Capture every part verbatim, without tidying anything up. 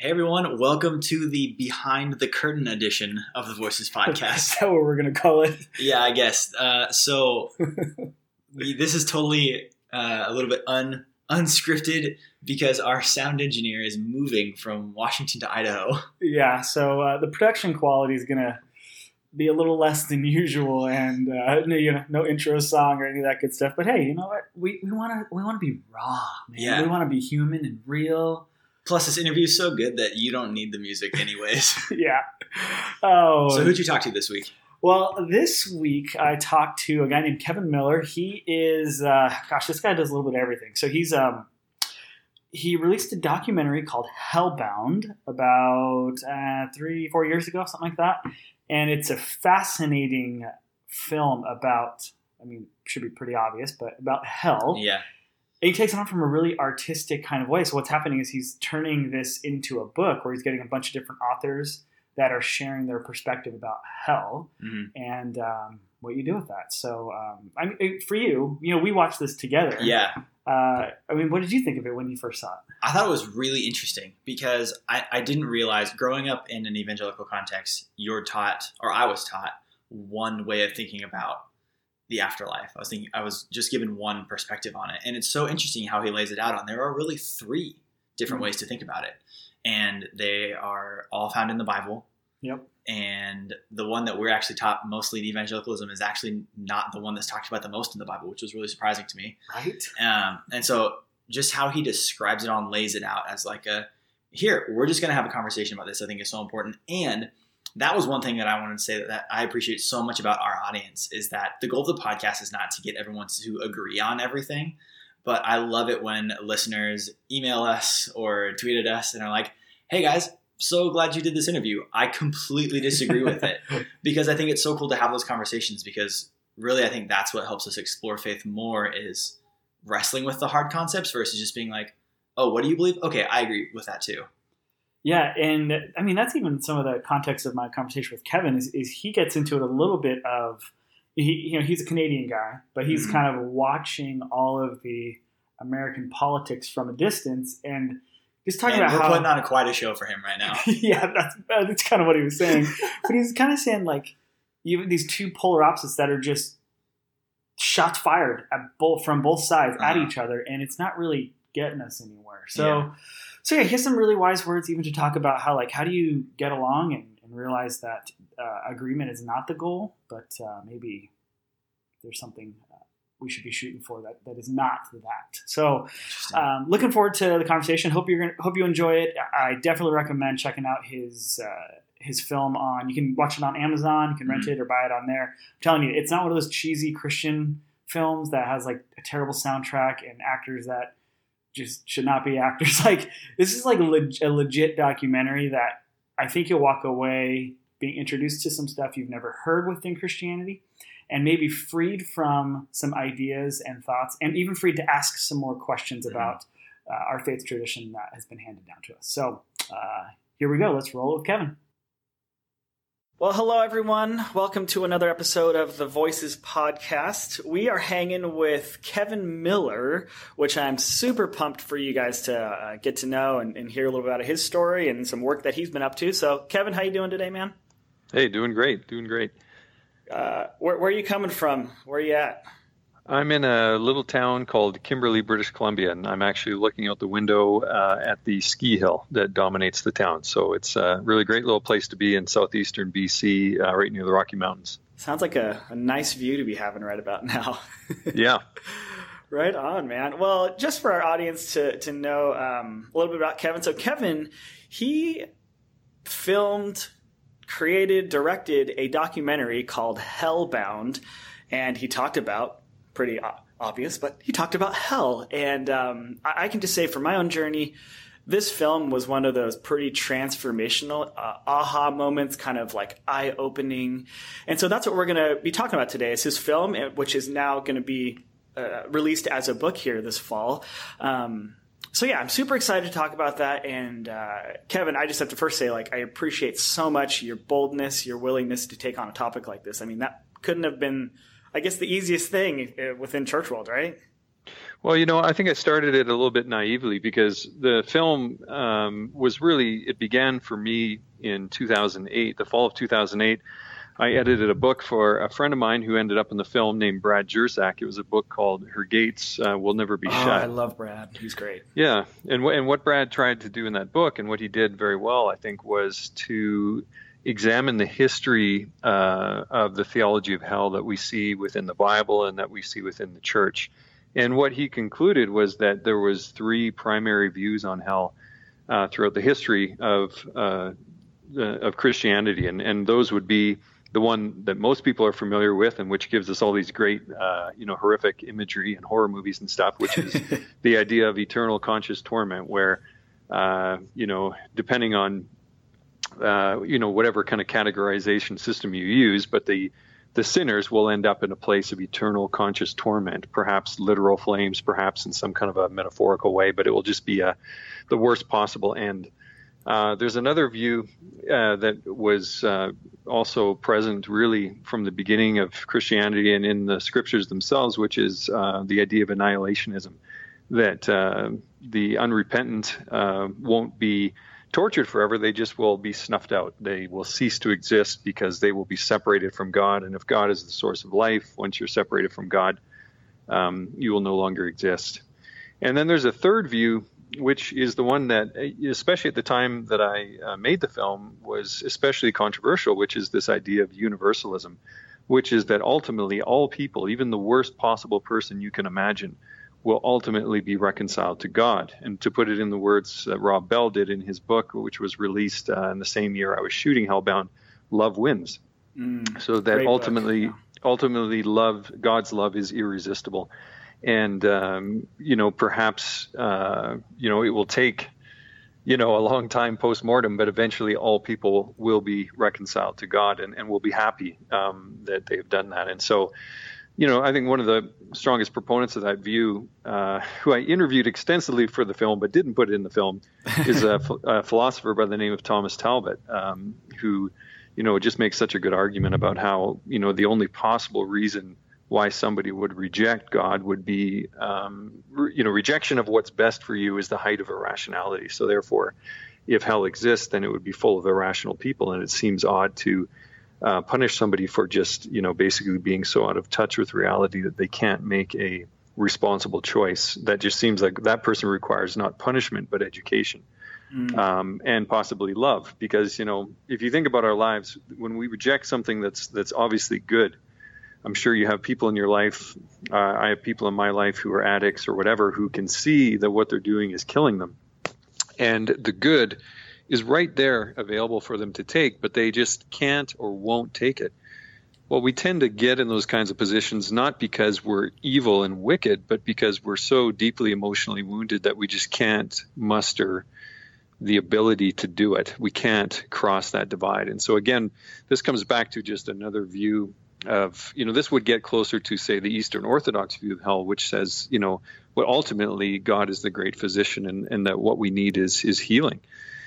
Hey everyone, welcome to the Behind the Curtain edition of the Voices podcast. Is that what we're going to call it? Yeah, I guess. Uh, so this is totally uh, a little bit un unscripted because our sound engineer is moving from Washington to Idaho. Yeah, so uh, the production quality is going to be a little less than usual, and uh, no, you know, no intro song or any of that good stuff. But hey, you know what? We we want to we want to be raw, man. Yeah. We want to be human and real. Plus, this interview is so good that you don't need the music anyways. Yeah. Oh. So who'd you talk to this week? Well, this week I talked to a guy named Kevin Miller. He is, uh, gosh, this guy does a little bit of everything. So he's, um, he released a documentary called Hellbound about uh, three, four years ago, something like that. And it's a fascinating film about, I mean, should be pretty obvious, but about hell. Yeah. And he takes it on from a really artistic kind of way. So what's happening is he's turning this into a book where he's getting a bunch of different authors that are sharing their perspective about hell Mm-hmm. and um, what you do with that. So, um, I mean, for you, you know, we watched this together. Yeah. Uh, I mean, what did you think of it when you first saw it? I thought it was really interesting because I, I didn't realize growing up in an evangelical context, you're taught, or I was taught, one way of thinking about the afterlife. I was thinking, I was just given one perspective on it. And it's so interesting how he lays it out on. There are really three different Mm-hmm. ways to think about it. And they are all found in the Bible. Yep. And the one that we're actually taught mostly in evangelicalism is actually not the one that's talked about the most in the Bible, which was really surprising to me. Right. Um, and so just how he describes it on, lays it out as like a, here, we're just going to have a conversation about this. I think is so important. And that was one thing that I wanted to say that, that I appreciate so much about our audience is that the goal of the podcast is not to get everyone to agree on everything, but I love it when listeners email us or tweet at us and are like, hey guys, so glad you did this interview. I completely disagree with it because I think it's so cool to have those conversations because really I think that's what helps us explore faith more is wrestling with the hard concepts versus just being like, oh, what do you believe? Okay, I agree with that too. Yeah, and I mean that's even some of the context of my conversation with Kevin is, is he gets into it a little bit of he you know he's a Canadian guy, but he's Mm-hmm. kind of watching all of the American politics from a distance and just talking And about we're how putting on a quite a show for him right now. yeah, that's that's kind of what he was saying. But he's kind of saying like even these two polar opposites that are just shots fired at both from both sides Uh-huh. at each other, and it's not really getting us anywhere. So. Yeah. So yeah, he has some really wise words even to talk about how like how do you get along and, and realize that uh, agreement is not the goal, but uh, maybe there's something uh, we should be shooting for that, that is not that. So um, looking forward to the conversation. Hope you're gonna hope you enjoy it. I definitely recommend checking out his uh, his film on. You can watch it on Amazon. You can rent Mm-hmm. it or buy it on there. I'm telling you, it's not one of those cheesy Christian films that has like a terrible soundtrack and actors that just should not be actors. Like this is like a, leg- a legit documentary that I think you'll walk away being introduced to some stuff you've never heard within Christianity and maybe freed from some ideas and thoughts and even freed to ask some more questions Mm-hmm. about uh, our faith tradition that has been handed down to us. So uh, here we go. Let's roll it with Kevin. Well, hello, everyone. Welcome to another episode of the Voices podcast. We are hanging with Kevin Miller, which I'm super pumped for you guys to uh, get to know and, and hear a little bit about his story and some work that he's been up to. So, Kevin, how you doing today, man? Hey, doing great, doing great. Uh, where, where are you coming from? Where are you at? I'm in a little town called Kimberley, British Columbia, and I'm actually looking out the window uh, at the ski hill that dominates the town. So it's a really great little place to be in southeastern B C, uh, right near the Rocky Mountains. Sounds like a, a nice view to be having right about now. Yeah. Right on, man. Well, just for our audience to, to know um, a little bit about Kevin. So Kevin, he filmed, created, directed a documentary called Hellbound, and he talked about pretty obvious, but he talked about hell. And um, I, I can just say from my own journey, this film was one of those pretty transformational uh, aha moments, kind of like eye-opening. And so that's what we're going to be talking about today. It's his film, which is now going to be uh, released as a book here this fall. Um, so yeah, I'm super excited to talk about that. And uh, Kevin, I just have to first say, like, I appreciate so much your boldness, your willingness to take on a topic like this. I mean, that couldn't have been, I guess, the easiest thing within church world, right? Well, you know, I think I started it a little bit naively because the film um, was really, it began for me in two thousand eight, the fall of two thousand eight. I edited a book for a friend of mine who ended up in the film named Brad Jersak. It was a book called Her Gates uh, Will Never Be oh, Shut. I love Brad. He's great. Yeah. And, w- and what Brad tried to do in that book, and what he did very well, I think, was to examine the history uh, of the theology of hell that we see within the Bible and that we see within the church. And what he concluded was that there was three primary views on hell uh, throughout the history of uh, uh, of Christianity, and, and those would be the one that most people are familiar with, and which gives us all these great, uh, you know, horrific imagery and horror movies and stuff, which is the idea of eternal conscious torment, where, uh, you know, depending on, uh, you know, whatever kind of categorization system you use, but the the sinners will end up in a place of eternal conscious torment, perhaps literal flames, perhaps in some kind of a metaphorical way, but it will just be a, the worst possible end. Uh, there's another view uh, that was uh, also present really from the beginning of Christianity and in the scriptures themselves, which is uh, the idea of annihilationism, that uh, the unrepentant uh, won't be tortured forever. They just will be snuffed out. They will cease to exist because they will be separated from God. And if God is the source of life, once you're separated from God, um, you will no longer exist. And then there's a third view, which is the one that, especially at the time that I uh, made the film, was especially controversial, which is this idea of universalism, which is that ultimately all people, even the worst possible person you can imagine, will ultimately be reconciled to God. And to put it in the words that Rob Bell did in his book, which was released uh, in the same year I was shooting Hellbound, love wins. Mm, so that ultimately, book, yeah. ultimately love, God's love is irresistible. And, um, you know, perhaps, uh, you know, it will take, you know, a long time post-mortem, but eventually all people will be reconciled to God and, and will be happy um, that they've done that. And so, you know, I think one of the strongest proponents of that view, uh, who I interviewed extensively for the film but didn't put it in the film, is a, a philosopher by the name of Thomas Talbot, um, who, you know, just makes such a good argument about how, you know, the only possible reason why somebody would reject God would be, um, re- you know, rejection of what's best for you is the height of irrationality. So therefore, if hell exists, then it would be full of irrational people. And it seems odd to uh, punish somebody for just, you know, basically being so out of touch with reality that they can't make a responsible choice. That just seems like that person requires not punishment, but education. Mm. Um, and possibly love. Because, you know, if you think about our lives, when we reject something that's that's obviously good, I'm sure you have people in your life, uh, I have people in my life who are addicts or whatever, who can see that what they're doing is killing them. And the good is right there available for them to take, but they just can't or won't take it. Well, we tend to get in those kinds of positions not because we're evil and wicked, but because we're so deeply emotionally wounded that we just can't muster the ability to do it. We can't cross that divide. And so again, this comes back to just another view of, you know, this would get closer to, say, the Eastern Orthodox view of hell, which says, you know, well, ultimately God is the great physician, and, and that what we need is is healing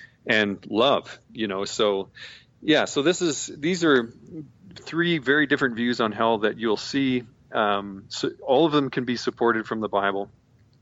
and love, you know. So, yeah, so this is these are three very different views on hell that you'll see. Um, so all of them can be supported from the Bible.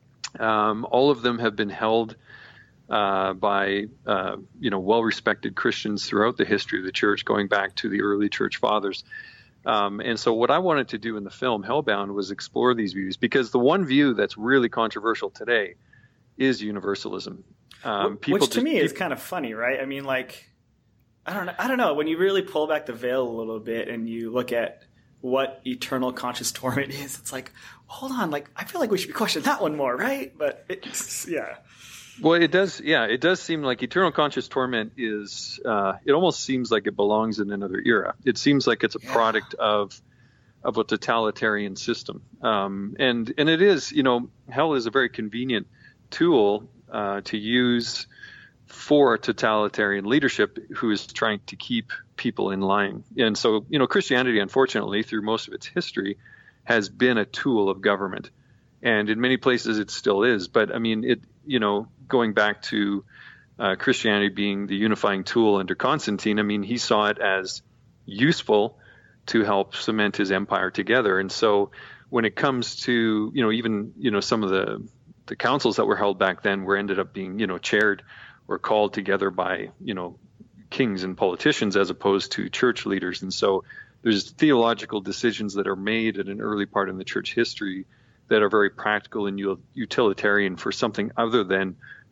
Um, all of them have been held uh, by, uh, you know, well-respected Christians throughout the history of the church, going back to the early church fathers. Um, and so what I wanted to do in the film Hellbound was explore these views, because the one view that's really controversial today is universalism. Um, people Which to just, me is kind of funny, right? I mean, like, I don't know. I don't know. When you really pull back the veil a little bit and you look at what eternal conscious torment is, it's like, hold on, like, I feel like we should be questioning that one more, right? But it's, yeah. Well, it does. Yeah, it does seem like eternal conscious torment is, uh, it almost seems like it belongs in another era. It seems like it's a yeah. product of of a totalitarian system. Um, and, and it is, you know, hell is a very convenient tool uh, to use for totalitarian leadership who is trying to keep people in line. And so, you know, Christianity, unfortunately, through most of its history, has been a tool of government. And in many places it still is. But, I mean, it, you know, going back to uh, Christianity being the unifying tool under Constantine, I mean, he saw it as useful to help cement his empire together. And so when it comes to, you know, even, you know, some of the, the councils that were held back then were ended up being, you know, chaired or called together by, you know, kings and politicians as opposed to church leaders. And so there's theological decisions that are made at an early part in the church history that are very practical and utilitarian for something other than,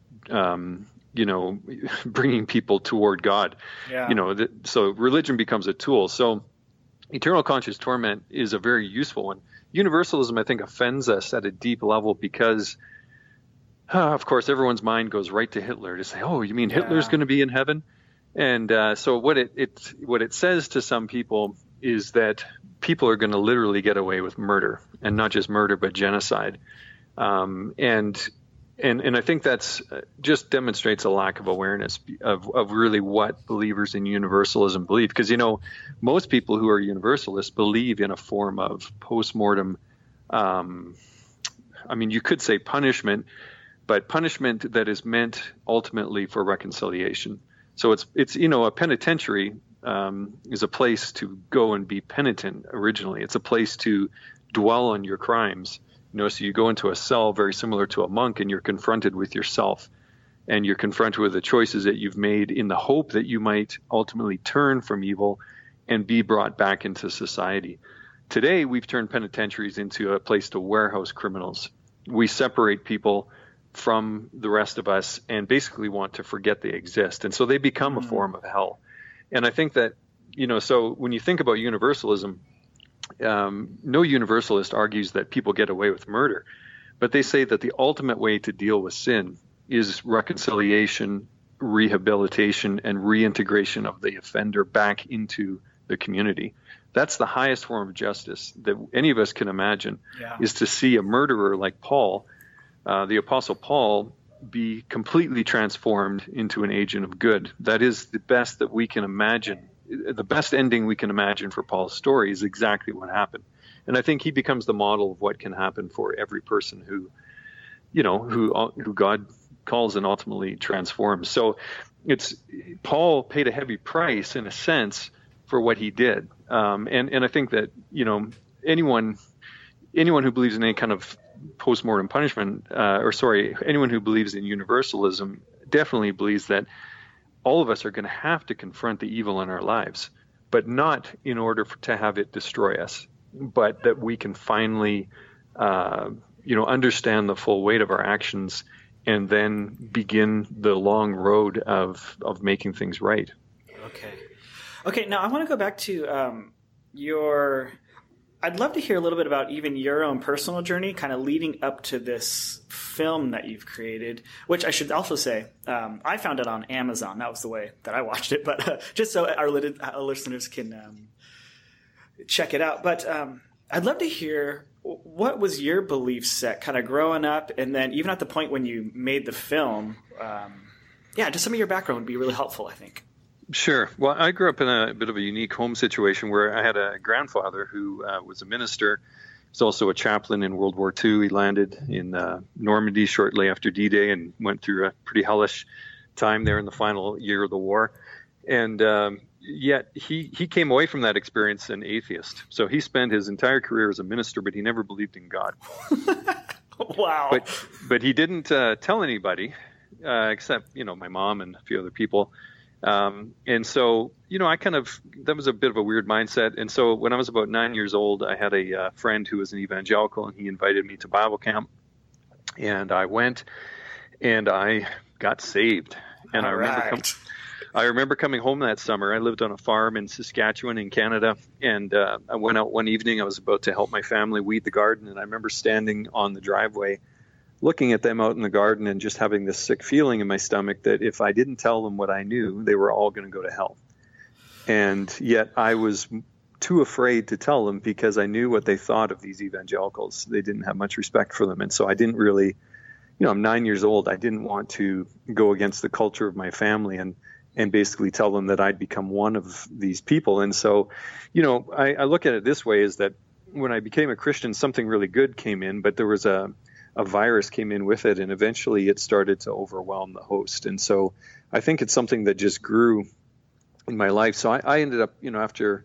um, you know, bringing people toward God. Yeah. You know, th- so religion becomes a tool. So eternal conscious torment is a very useful one. Universalism, I think, offends us at a deep level because, uh, of course, everyone's mind goes right to Hitler to say, "Oh, you mean Yeah. Hitler's going to be in heaven?" And uh, so what it, it what it says to some people is that people are going to literally get away with murder, and not just murder, but genocide. Um, and and and I think that's uh, just demonstrates a lack of awareness of of really what believers in universalism believe. Because, you know, most people who are universalists believe in a form of postmortem. Um, I mean, you could say punishment, but punishment that is meant ultimately for reconciliation. So it's it's you know a penitentiary um, is a place to go and be penitent originally. It's a place to dwell on your crimes. You know, so you go into a cell very similar to a monk, and you're confronted with yourself, and you're confronted with the choices that you've made in the hope that you might ultimately turn from evil and be brought back into society. Today, we've turned penitentiaries into a place to warehouse criminals. We separate people from the rest of us and basically want to forget they exist. And so they become mm-hmm. a form of hell. And I think that, you know, so when you think about universalism, um, no universalist argues that people get away with murder, but they say that the ultimate way to deal with sin is reconciliation, rehabilitation, and reintegration of the offender back into the community. That's the highest form of justice that any of us can imagine, yeah. is to see a murderer like Paul, uh, the Apostle Paul, be completely transformed into an agent of good. That is the best that we can imagine. The best ending we can imagine for Paul's story is exactly what happened. And I think he becomes the model of what can happen for every person who, you know, who who God calls and ultimately transforms. So it's Paul paid a heavy price in a sense for what he did. Um, and, and I think that, you know, anyone anyone who believes in any kind of postmortem punishment, uh, or sorry, anyone who believes in universalism definitely believes that all of us are going to have to confront the evil in our lives, but not in order for, to have it destroy us, but that we can finally, uh, you know, understand the full weight of our actions and then begin the long road of, of making things right. Okay. Okay. Now I want to go back to um, your, I'd love to hear a little bit about even your own personal journey kind of leading up to this film that you've created, which I should also say, um, I found it on Amazon. That was the way that I watched it, but uh, just so our, lit- our listeners can um, check it out. But um, I'd love to hear, what was your belief set kind of growing up, and then even at the point when you made the film? Um, yeah, just some of your background would be really helpful, I think. Sure. Well, I grew up in a bit of a unique home situation where I had a grandfather who uh, was a minister. He was also a chaplain in World War Two. He landed in uh, Normandy shortly after D-Day and went through a pretty hellish time there in the final year of the war. And um, yet he, he came away from that experience an atheist. So he spent his entire career as a minister, but he never believed in God. Wow. But, but he didn't uh, tell anybody, uh, except, you know, my mom and a few other people. Um, and so, you know, I kind of, that was a bit of a weird mindset. And so when I was about nine years old, I had a uh, friend who was an evangelical, and he invited me to Bible camp. And I went and I got saved. And All I remember, right. com- I remember coming home that summer. I lived on a farm in Saskatchewan in Canada. And uh, I went out one evening. I was about to help my family weed the garden. And I remember standing on the driveway looking at them out in the garden and just having this sick feeling in my stomach that if I didn't tell them what I knew, they were all going to go to hell. And yet I was too afraid to tell them because I knew what they thought of these evangelicals. They didn't have much respect for them. And so I didn't really, you know, I'm nine years old. I didn't want to go against the culture of my family and, and basically tell them that I'd become one of these people. And so, you know, I, I look at it this way, is that when I became a Christian, something really good came in, but there was a, a virus came in with it, and eventually it started to overwhelm the host. And so I think it's something that just grew in my life. So I, I ended up, you know, after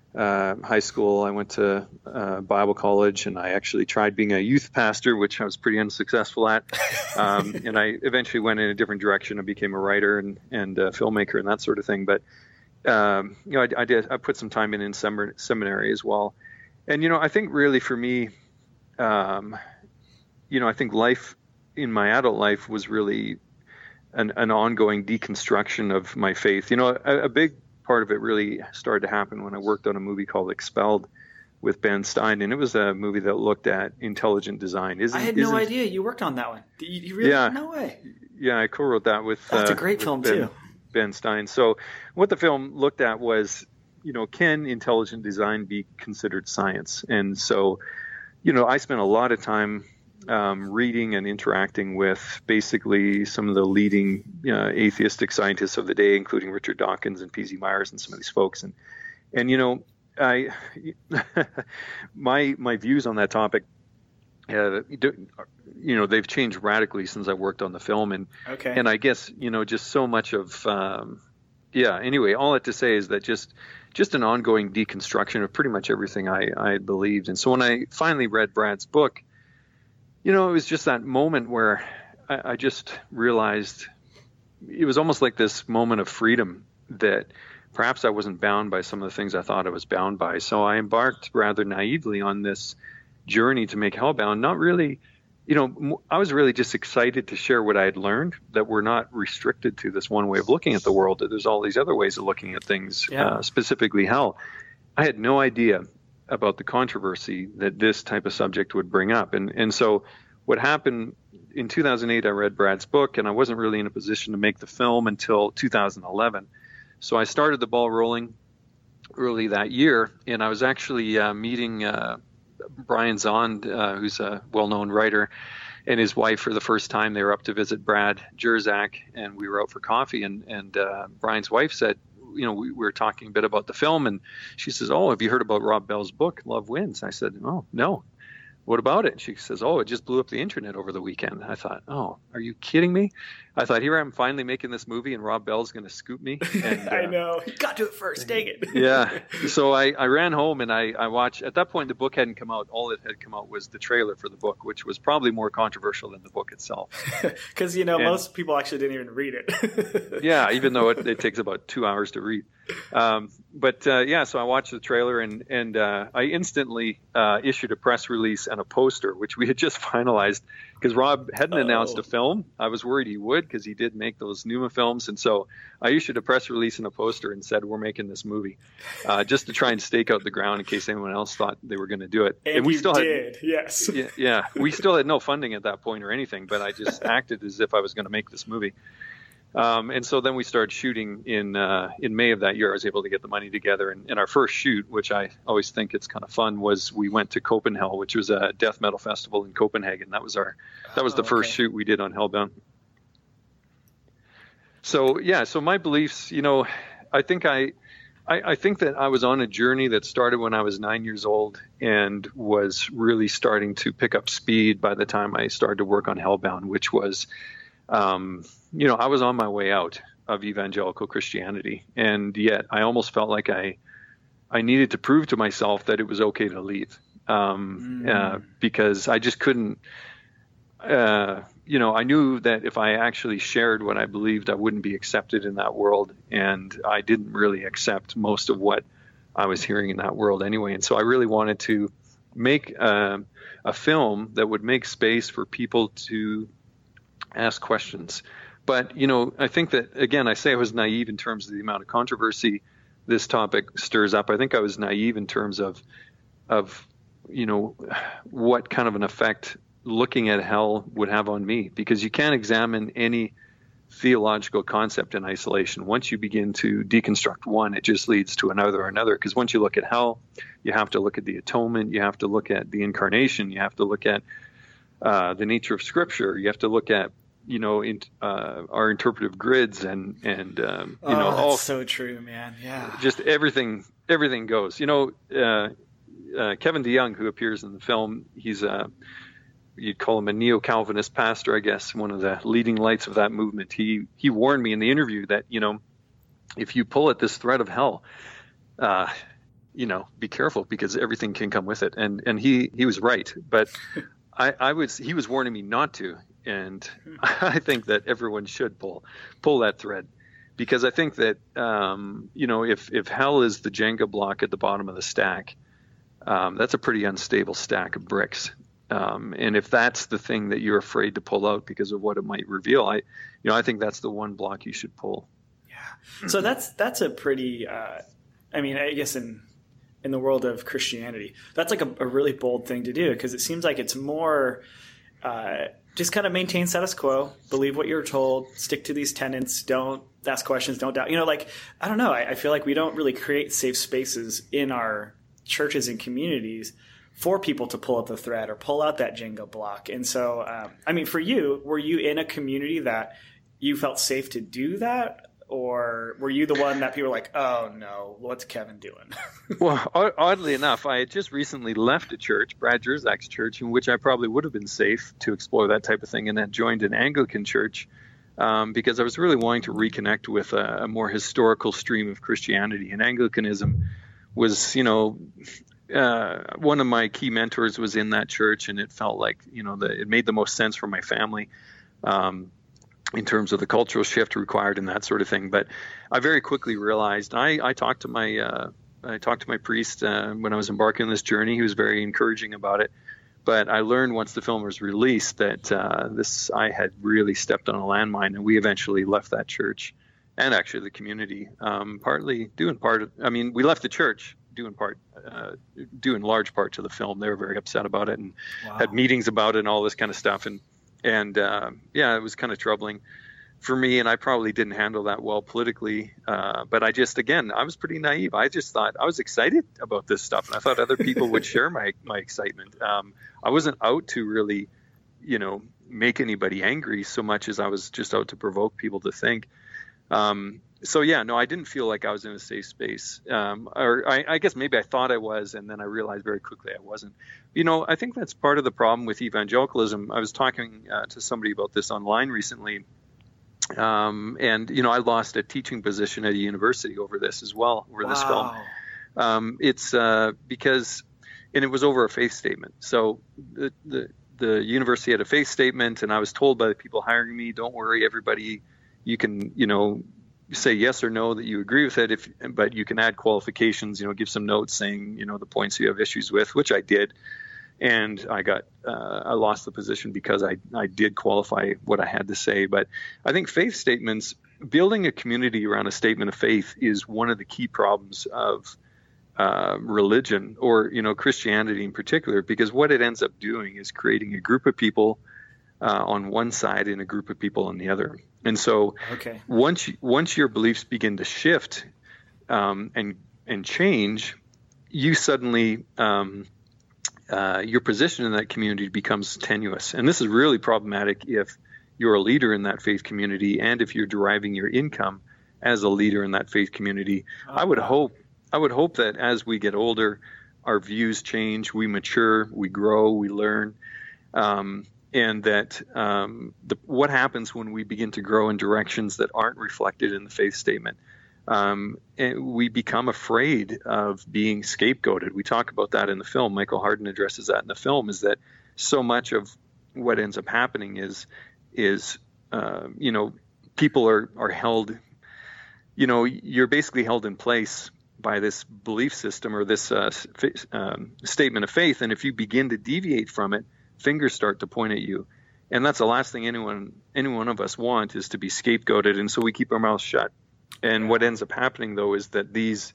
uh, high school, I went to uh, Bible college, and I actually tried being a youth pastor, which I was pretty unsuccessful at. Um, and I eventually went in a different direction and became a writer and, and a filmmaker and that sort of thing. But, um, you know, I, I did, I put some time in in sem- seminary as well. And, you know, I think really for me, um, you know, I think life in my adult life was really an, an ongoing deconstruction of my faith. You know, a, a big part of it really started to happen when I worked on a movie called Expelled with Ben Stein, and it was a movie that looked at intelligent design. Isn't, I had no idea you worked on that one. You, you really? Yeah. No way. Yeah, I co-wrote that with That's uh, a great film Ben, too. Ben Stein. So what the film looked at was, you know, can intelligent design be considered science? And so, you know, I spent a lot of time um, reading and interacting with basically some of the leading uh, atheistic scientists of the day, including Richard Dawkins and P Z Myers and some of these folks. And, and you know, I my my views on that topic, uh, you know, they've changed radically since I worked on the film. And, okay. and I guess, you know, just so much of, um, yeah, anyway, all that to say is that just just an ongoing deconstruction of pretty much everything I, I had believed. And so when I finally read Brad's book, you know, it was just that moment where I, I just realized it was almost like this moment of freedom that perhaps I wasn't bound by some of the things I thought I was bound by. So I embarked rather naively on this journey to make Hellbound, not really, you know, I was really just excited to share what I had learned, that we're not restricted to this one way of looking at the world, that there's all these other ways of looking at things, yeah. uh, specifically hell. I had no idea about the controversy that this type of subject would bring up. And and so what happened in two thousand eight, I read Brad's book, and I wasn't really in a position to make the film until two thousand eleven. So I started the ball rolling early that year, and I was actually uh, meeting uh, Brian Zahnd, uh, who's a well-known writer, and his wife for the first time. They were up to visit Brad Jersak, and we were out for coffee, and, and uh, Brian's wife said, you know, we, we were talking a bit about the film, and she says, oh, have you heard about Rob Bell's book, Love Wins? I said, oh, no. What about it? She says, oh, it just blew up the internet over the weekend. I thought, oh, are you kidding me? I thought, here I'm finally making this movie, and Rob Bell's going to scoop me. And, I uh, know. You got to it first. Dang it. Yeah. So I, I ran home, and I, I watched. At that point, the book hadn't come out. All that had come out was the trailer for the book, which was probably more controversial than the book itself. Because, you know, and, most people actually didn't even read it. Yeah, even though it, it takes about two hours to read. Um, but, uh, yeah, so I watched the trailer, and, and uh, I instantly uh, issued a press release and a poster, which we had just finalized, because Rob hadn't oh. announced a film. I was worried he would, because he did make those Numa films. And so I issued a press release and a poster and said, we're making this movie, uh, just to try and stake out the ground in case anyone else thought they were going to do it. And, and we you still did, had, yes. Yeah, yeah, we still had no funding at that point or anything, but I just acted as if I was going to make this movie. Um, and so then we started shooting in uh, in May of that year. I was able to get the money together. And, and our first shoot, which I always think it's kind of fun, was we went to Copenhagen, which was a death metal festival in Copenhagen. That was our that was the oh, first okay. shoot we did on Hellbound. So yeah, so my beliefs, you know, I think I, I I think that I was on a journey that started when I was nine years old and was really starting to pick up speed by the time I started to work on Hellbound, which was. Um, you know, I was on my way out of evangelical Christianity, and yet I almost felt like I, I needed to prove to myself that it was okay to leave, um, mm. uh, because I just couldn't, uh, you know, I knew that if I actually shared what I believed, I wouldn't be accepted in that world, and I didn't really accept most of what I was hearing in that world anyway, and so I really wanted to make uh, a film that would make space for people to ask questions. But, you know, I think that, again, I say I was naive in terms of the amount of controversy this topic stirs up. I think I was naive in terms of, of, you know, what kind of an effect looking at hell would have on me, because you can't examine any theological concept in isolation. Once you begin to deconstruct one, it just leads to another or another, because once you look at hell, you have to look at the atonement, you have to look at the incarnation, you have to look at uh, the nature of Scripture, you have to look at you know, in, uh, our interpretive grids and, and, um, you oh, know, that's all so true, man. Yeah. Just everything, everything goes, you know, uh, uh, Kevin DeYoung, who appears in the film, he's a, you'd call him a neo-Calvinist pastor, I guess, one of the leading lights of that movement. He, he warned me in the interview that, you know, if you pull at this thread of hell, uh, you know, be careful because everything can come with it. And and he he was right, but I, I was he was warning me not to, and I think that everyone should pull pull that thread, because I think that um, you know, if if hell is the Jenga block at the bottom of the stack, um, that's a pretty unstable stack of bricks. Um, and if that's the thing that you're afraid to pull out because of what it might reveal, I, you know, I think that's the one block you should pull. Yeah. So that's that's a pretty. Uh, I mean, I guess in in the world of Christianity, that's like a, a really bold thing to do, because it seems like it's more uh, just kind of maintain status quo, believe what you're told, stick to these tenets, don't ask questions, don't doubt. You know, like I don't know. I, I feel like we don't really create safe spaces in our churches and communities for people to pull up the thread or pull out that Jenga block. And so, um, I mean, for you, were you in a community that you felt safe to do that? Or were you the one that people were like, oh no, what's Kevin doing? Well, oddly enough, I had just recently left a church, Brad Jerzak's church, in which I probably would have been safe to explore that type of thing, and then joined an Anglican church um, because I was really wanting to reconnect with a, a more historical stream of Christianity. And Anglicanism was, you know, Uh, one of my key mentors was in that church, and it felt like, you know, the, it made the most sense for my family um, in terms of the cultural shift required and that sort of thing. But I very quickly realized I, I talked to my uh, I talked to my priest uh, when I was embarking on this journey. He was very encouraging about it. But I learned once the film was released that uh, this I had really stepped on a landmine, and we eventually left that church and actually the community, um, partly due in part. Of, I mean, we left the church. Due in part, uh, due in large part to the film. They were very upset about it and wow. had meetings about it and all this kind of stuff. And and uh, yeah, it was kind of troubling for me. And I probably didn't handle that well politically. Uh, but I just, again, I was pretty naive. I just thought I was excited about this stuff, and I thought other people would share my my excitement. Um, I wasn't out to really, you know, make anybody angry so much as I was just out to provoke people to think. Um, So, yeah, no, I didn't feel like I was in a safe space. Um, or I, I guess maybe I thought I was, and then I realized very quickly I wasn't. You know, I think that's part of the problem with evangelicalism. I was talking uh, to somebody about this online recently. Um, and, you know, I lost a teaching position at a university over this as well, over wow. this film. Um, it's uh, because, and it was over a faith statement. So the, the, the university had a faith statement, and I was told by the people hiring me, don't worry, everybody, you can, you know, say yes or no that you agree with it, if but you can add qualifications, you know, give some notes saying, you know, the points you have issues with, which I did. And I got, uh, I lost the position because I, I did qualify what I had to say. But I think faith statements, building a community around a statement of faith is one of the key problems of uh, religion, or, you know, Christianity in particular, because what it ends up doing is creating a group of people uh, on one side and a group of people on the other. And so okay. once you, once your beliefs begin to shift um, and and change, you suddenly um, uh, your position in that community becomes tenuous. And this is really problematic if you're a leader in that faith community, and if you're deriving your income as a leader in that faith community. Oh, I would wow. hope I would hope that as we get older, our views change, we mature, we grow, we learn. Um, And that um, the, what happens when we begin to grow in directions that aren't reflected in the faith statement, um, and we become afraid of being scapegoated. We talk about that in the film. Michael Hardin addresses that in the film, is that so much of what ends up happening is, is uh, you know, people are, are held, you know, you're basically held in place by this belief system or this uh, um, statement of faith. And if you begin to deviate from it, fingers start to point at you. And that's the last thing anyone, any one of us want, is to be scapegoated. And so we keep our mouths shut. And yeah. what ends up happening, though, is that these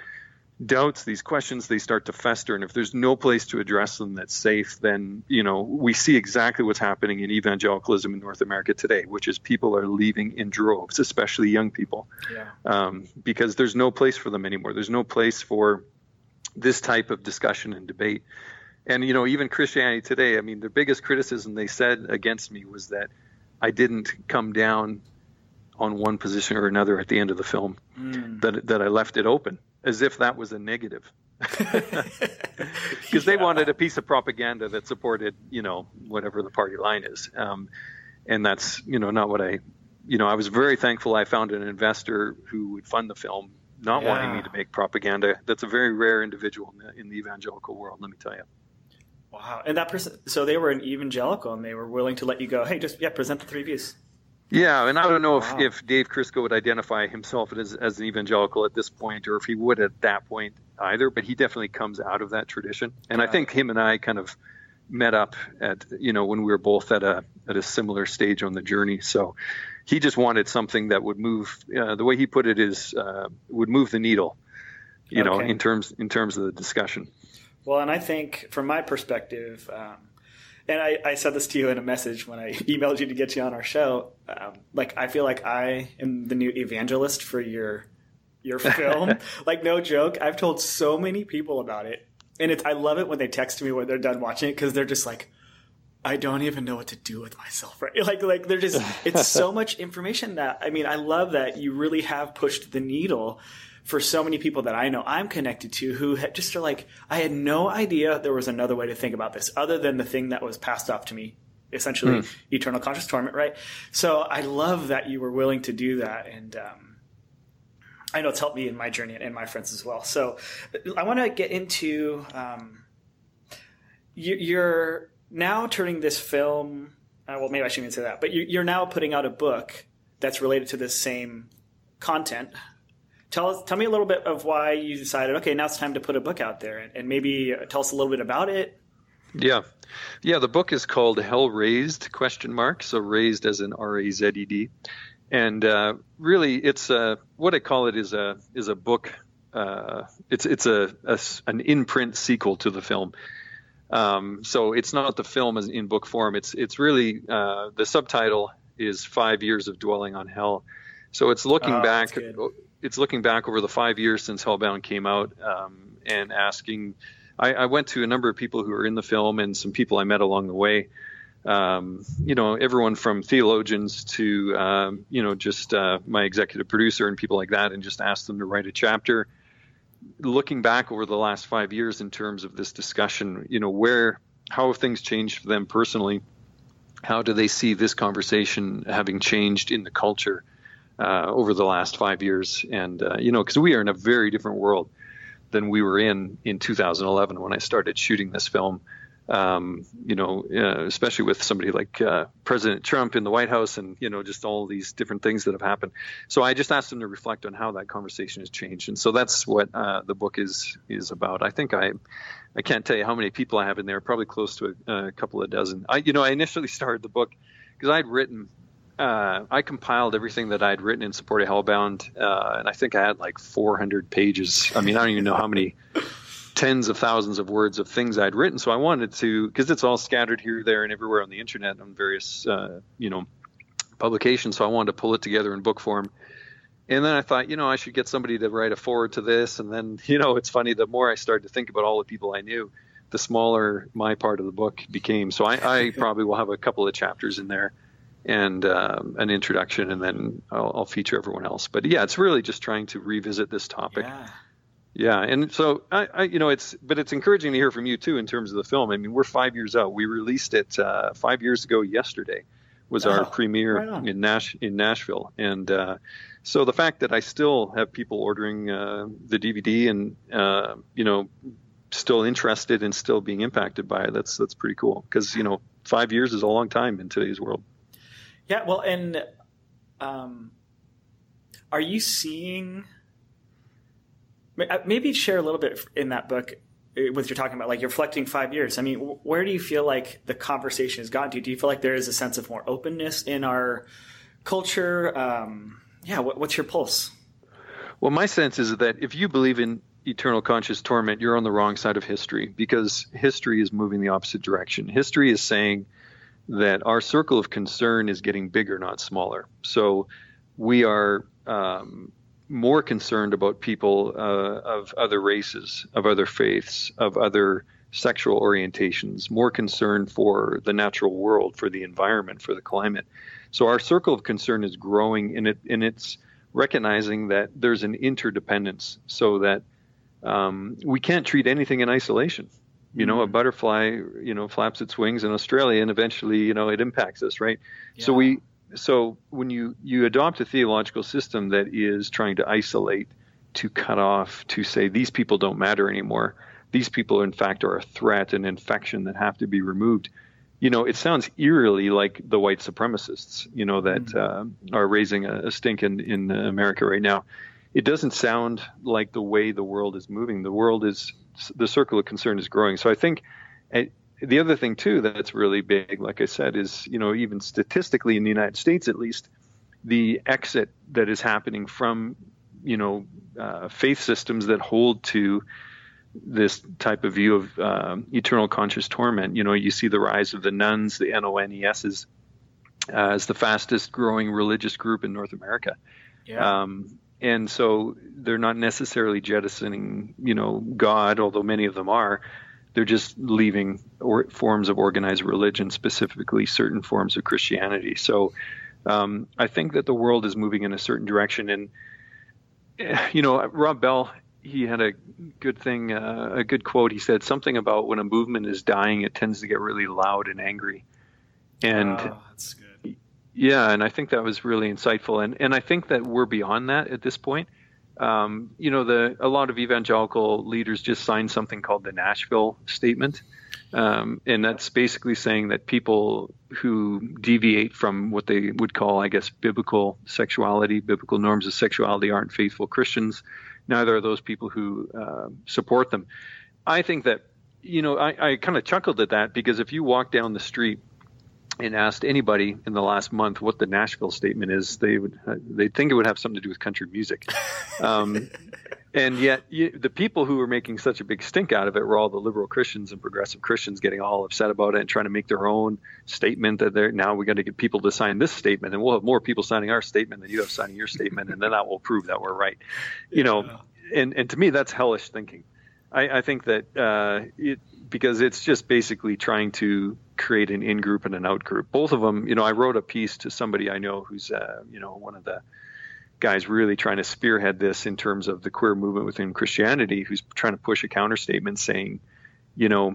doubts, these questions, they start to fester. And if there's no place to address them that's safe, then, you know, we see exactly what's happening in evangelicalism in North America today, which is people are leaving in droves, especially young people, yeah. um, because there's no place for them anymore. There's no place for this type of discussion and debate. And, you know, even Christianity today, I mean, the biggest criticism they said against me was that I didn't come down on one position or another at the end of the film, mm. that that I left it open, as if that was a negative. Because they yeah. wanted a piece of propaganda that supported, you know, whatever the party line is. Um, and that's, you know, not what I, you know, I was very thankful I found an investor who would fund the film not Yeah. wanting me to make propaganda. That's a very rare individual in the, in the evangelical world, let me tell you. Wow. And that person, so they were an evangelical and they were willing to let you go, hey, just, yeah, present the three views. Yeah, and I don't know Wow. if, if Dave Crisco would identify himself as, as an evangelical at this point, or if he would at that point either, but he definitely comes out of that tradition. And Got I think it. him and I kind of met up at, you know, when we were both at a at a similar stage on the journey. So he just wanted something that would move, uh, the way he put it is, uh, would move the needle, you know, Okay. in terms in terms of the discussion. Well, and I think from my perspective, um, and I, I said this to you in a message when I emailed you to get you on our show, um, like I feel like I am the new evangelist for your your film. Like, no joke. I've told so many people about it. And it's, I love it when they text me when they're done watching it, because they're just like, I don't even know what to do with myself, right? Like, like they're just, it's so much information that, I mean, I love that you really have pushed the needle for so many people that I know I'm connected to who had just are like, I had no idea there was another way to think about this other than the thing that was passed off to me, essentially Mm. eternal conscious torment, right? So I love that you were willing to do that. And, um, I know it's helped me in my journey and my friends as well. So I want to get into, um, you, you're now turning this film, uh, well, maybe I shouldn't even say that, but you, you're now putting out a book that's related to this same content. Tell us, tell me a little bit of why you decided, okay, now it's time to put a book out there, and, and maybe tell us a little bit about it. Yeah. Yeah, the book is called Hell Raised, question mark, so raised as in R A Z E D. And uh, really, it's a, what I call it is a is a book. Uh, it's it's a, a an in-print sequel to the film. Um, so it's not the film as in book form. It's it's really uh, the subtitle is Five Years of Dwelling on Hell. So it's looking Oh, back. that's good. It's looking back over the five years since Hellbound came out, um, and asking. I, I went to a number of people who were in the film and some people I met along the way. Um, you know, everyone from theologians to, um, you know, just uh, my executive producer and people like that, and just asked them to write a chapter. Looking back over the last five years in terms of this discussion, you know, where, how have things changed for them personally? How do they see this conversation having changed in the culture uh, over the last five years? And, uh, you know, because we are in a very different world than we were in in two thousand eleven when I started shooting this film. Um, you know, uh, especially with somebody like uh, President Trump in the White House, and you know, just all these different things that have happened. So I just asked them to reflect on how that conversation has changed, and so that's what uh, the book is is about. I think I, I can't tell you how many people I have in there. Probably close to a, a couple of dozen. I, you know, I initially started the book because I'd written, uh, I compiled everything that I'd written in support of Hellbound, uh, and I think I had like four hundred pages. I mean, I don't even know how many. Tens of thousands of words of things I'd written. So I wanted to, because it's all scattered here, there, and everywhere on the internet on various, uh, you know, publications. So I wanted to pull it together in book form. And then I thought, you know, I should get somebody to write a foreword to this. And then, you know, it's funny, the more I started to think about all the people I knew, the smaller my part of the book became. So I, I probably will have a couple of chapters in there and um, an introduction, and then I'll, I'll feature everyone else. But yeah, it's really just trying to revisit this topic. Yeah. Yeah, and so I, I, you know, it's but it's encouraging to hear from you too in terms of the film. I mean, we're five years out. We released it uh, five years ago. Yesterday was Oh, our premiere right on. in Nash in Nashville, and uh, so the fact that I still have people ordering uh, the D V D and uh, you know, still interested and still being impacted by it, that's that's pretty cool, because you know, five years is a long time in today's world. Yeah. Well, and um, are you seeing? Maybe share a little bit in that book with you're talking about, like, you're reflecting five years. I mean, where do you feel like the conversation has gotten to? Do you feel like there is a sense of more openness in our culture? Um, yeah, what, what's your pulse? Well, my sense is that if you believe in eternal conscious torment, you're on the wrong side of history, because history is moving the opposite direction. History is saying that our circle of concern is getting bigger, not smaller. So we are um, more concerned about people uh, of other races, of other faiths, of other sexual orientations, more concerned for the natural world, for the environment, for the climate. So our circle of concern is growing, and it and it's recognizing that there's an interdependence, so that um, we can't treat anything in isolation. You know, a butterfly, you know, flaps its wings in Australia, and eventually, you know, it impacts us, right? Yeah. So we, so when you, you adopt a theological system that is trying to isolate to cut off, to say these people don't matter anymore. These people, in fact, are a threat, an infection that have to be removed. You know, it sounds eerily like the white supremacists, you know, that mm-hmm. uh, are raising a, a stink in, in America right now. It doesn't sound like the way the world is moving. The world is, the circle of concern is growing. So I think uh, the other thing, too, that's really big, like I said, is, you know, even statistically in the United States, at least, the exit that is happening from, you know, uh, faith systems that hold to this type of view of um, eternal conscious torment. You know, you see the rise of the nuns, the N O N E S's, uh, as the fastest growing religious group in North America. Yeah. Um, and so they're not necessarily jettisoning, you know, God, although many of them are. They're just leaving or forms of organized religion, specifically certain forms of Christianity. So um, I think that the world is moving in a certain direction. And, you know, Rob Bell, he had a good thing, uh, a good quote. He said something about when a movement is dying, it tends to get really loud and angry. And oh, that's good. Yeah, and I think that was really insightful. And and I think that we're beyond that at this point. Um, you know, the a lot of evangelical leaders just signed something called the Nashville Statement. Um, and that's basically saying that people who deviate from what they would call, I guess, biblical sexuality, biblical norms of sexuality aren't faithful Christians. Neither are those people who uh, support them. I think that, you know, I, I kind of chuckled at that because if you walk down the street and asked anybody in the last month what the Nashville Statement is, they would uh, they'd think it would have something to do with country music. Um, and yet you, the people who were making such a big stink out of it were all the liberal Christians and progressive Christians getting all upset about it and trying to make their own statement that they're now we got to get people to sign this statement, and we'll have more people signing our statement than you have signing your statement, and then that will prove that we're right. You know, yeah. and, and to me, that's hellish thinking. I, I think that uh, it, because it's just basically trying to create an in-group and an out-group. Both of them, you know, I wrote a piece to somebody I know who's, uh, you know, one of the guys really trying to spearhead this in terms of the queer movement within Christianity, who's trying to push a counter statement saying, you know,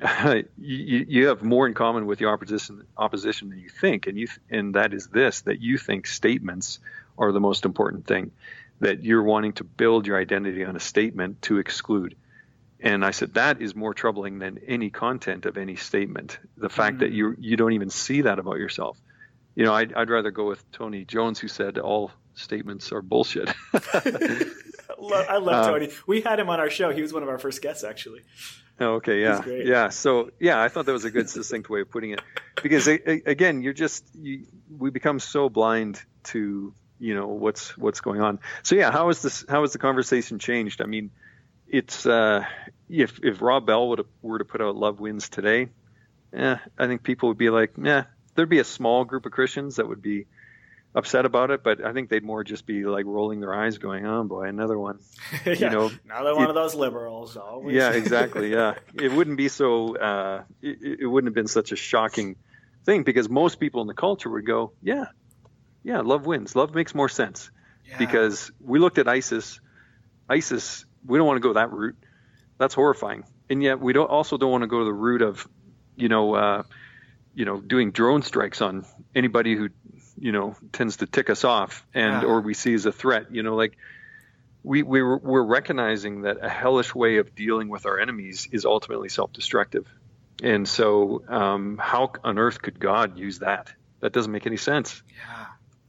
you, you have more in common with the opposition opposition than you think, and you and that is this, that you think statements are the most important thing, that you're wanting to build your identity on a statement to exclude. And I said, that is more troubling than any content of any statement. The fact mm-hmm. that you you don't even see that about yourself. You know, I'd, I'd rather go with Tony Jones, who said all statements are bullshit. I love um, Tony. We had him on our show. He was one of our first guests, actually. Okay, yeah. Yeah, so, yeah, I thought that was a good, succinct way of putting it. Because, again, you're just, you, we become so blind to, you know, what's what's going on. So, yeah, how is this? How has the conversation changed? I mean, it's, uh, if, if Rob Bell would have, were to put out Love Wins today, eh, I think people would be like, yeah, there'd be a small group of Christians that would be upset about it, but I think they'd more just be like rolling their eyes going, oh boy, another one. yeah, you know, another one it, of those liberals. Always. Yeah, exactly. Yeah. It wouldn't be so, uh, it, it wouldn't have been such a shocking thing because most people in the culture would go, yeah, yeah, love wins. Love makes more sense yeah. because we looked at ISIS. ISIS, we don't want to go that route. That's horrifying. And yet we don't also don't want to go to the route of, you know, uh, you know, doing drone strikes on anybody who, you know, tends to tick us off and, yeah. or we see as a threat, you know, like we, we we're, we're recognizing that a hellish way of dealing with our enemies is ultimately self-destructive. And so, um, how on earth could God use that? That doesn't make any sense. Yeah.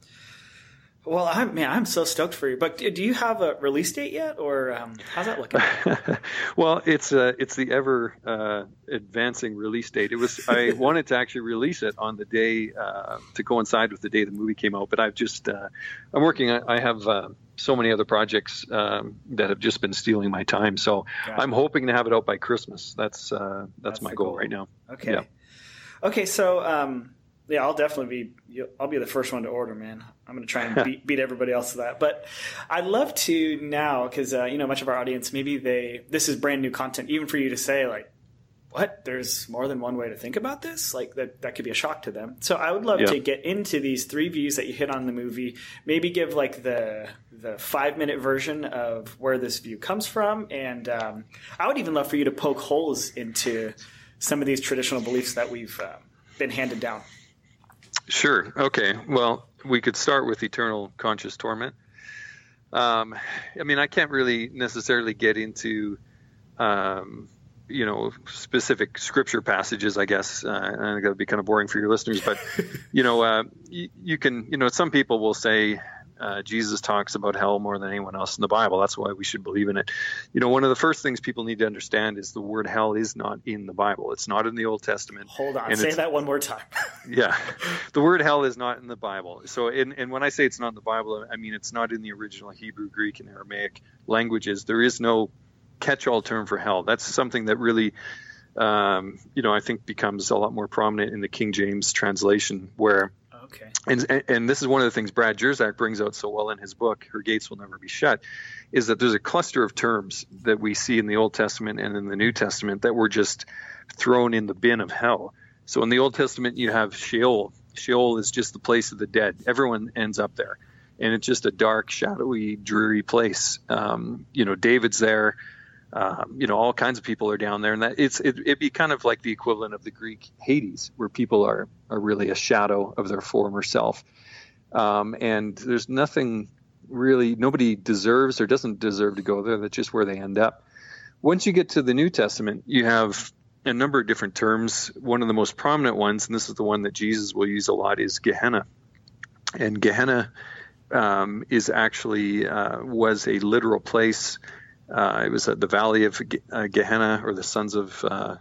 Well, I'm, man, I'm so stoked for you. But do you have a release date yet, or um, how's that looking? Well, it's uh, it's the ever uh, advancing release date. It was I wanted to actually release it on the day uh, to coincide with the day the movie came out, but I've just uh, I'm working. I have uh, so many other projects um, that have just been stealing my time. So yeah. I'm hoping to have it out by Christmas. That's uh, that's, that's my goal, goal right now. Okay. Yeah. Okay. So. Um, Yeah, I'll definitely be. I'll be the first one to order, man. I'm going to try and beat, beat everybody else to that. But I'd love to now, because uh, you know, much of our audience, maybe they this is brand new content, even for you to say like, "What? There's more than one way to think about this." Like that, that could be a shock to them. So I would love yeah. to get into these three views that you hit on the movie. Maybe give like the the five minute version of where this view comes from, and um, I would even love for you to poke holes into some of these traditional beliefs that we've uh, been handed down. Sure. Okay. Well, we could start with eternal conscious torment. Um, I mean, I can't really necessarily get into, um, you know, specific scripture passages, I guess. Uh, and that would be kind of boring for your listeners, but, you know, uh, you, you can, you know, some people will say uh, Jesus talks about hell more than anyone else in the Bible. That's why we should believe in it. You know, one of the first things people need to understand is the word hell is not in the Bible. It's not in the Old Testament. Hold on, say that one more time. Yeah. The word hell is not in the Bible. So, in, and when I say it's not in the Bible, I mean it's not in the original Hebrew, Greek, and Aramaic languages. There is no catch-all term for hell. That's something that really, um, you know, I think becomes a lot more prominent in the King James translation, where, okay, and and this is one of the things Brad Jersak brings out so well in his book, Her Gates Will Never Be Shut, is that there's a cluster of terms that we see in the Old Testament and in the New Testament that were just thrown in the bin of hell. So in the Old Testament, you have Sheol. Sheol is just the place of the dead. Everyone ends up there, and it's just a dark, shadowy, dreary place. Um, you know, David's there. Um, you know, all kinds of people are down there, and that it's it, it'd be kind of like the equivalent of the Greek Hades, where people are are really a shadow of their former self. Um, and there's nothing really, nobody deserves or doesn't deserve to go there. That's just where they end up. Once you get to the New Testament, you have a number of different terms. One of the most prominent ones, and this is the one that Jesus will use a lot, is Gehenna. And Gehenna um, is actually uh, was a literal place. Uh, it was at the valley of uh, Gehenna, or the sons of uh,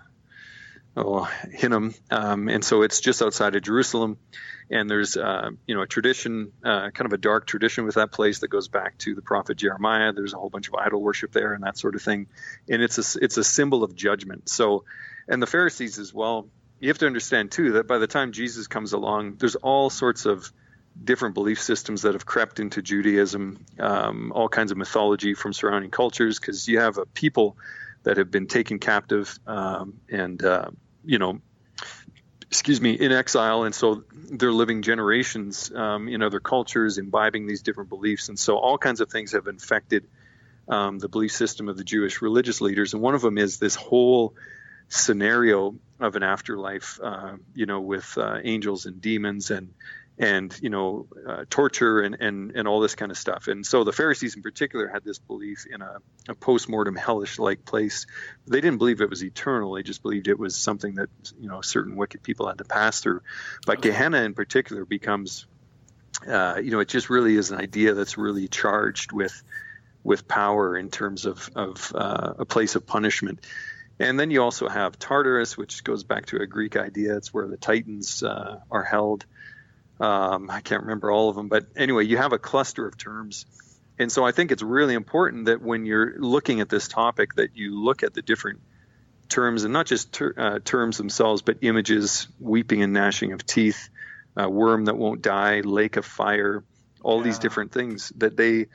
oh, Hinnom. Um, and so it's just outside of Jerusalem. And there's, uh, you know, a tradition, uh, kind of a dark tradition with that place that goes back to the prophet Jeremiah. There's a whole bunch of idol worship there and that sort of thing. And it's a, it's a symbol of judgment. So, and the Pharisees as well, you have to understand too, that by the time Jesus comes along, there's all sorts of different belief systems that have crept into Judaism, um, all kinds of mythology from surrounding cultures, because you have a people that have been taken captive um, and, uh, you know, excuse me, in exile. And so they're living generations um, in other cultures, imbibing these different beliefs. And so all kinds of things have infected um, the belief system of the Jewish religious leaders. And one of them is this whole scenario of an afterlife, uh, you know, with uh, angels and demons and and, you know, uh, torture and, and, and all this kind of stuff. And so the Pharisees in particular had this belief in a, a post-mortem hellish-like place. They didn't believe it was eternal. They just believed it was something that, you know, certain wicked people had to pass through. But Gehenna in particular becomes, uh, you know, it just really is an idea that's really charged with with power in terms of, of uh, a place of punishment. And then you also have Tartarus, which goes back to a Greek idea. It's where the Titans uh, are held. Um, I can't remember all of them, but anyway, you have a cluster of terms. And so I think it's really important that when you're looking at this topic, that you look at the different terms, and not just ter- uh, terms themselves, but images, weeping and gnashing of teeth, uh, worm that won't die, lake of fire, all yeah. these different things that they,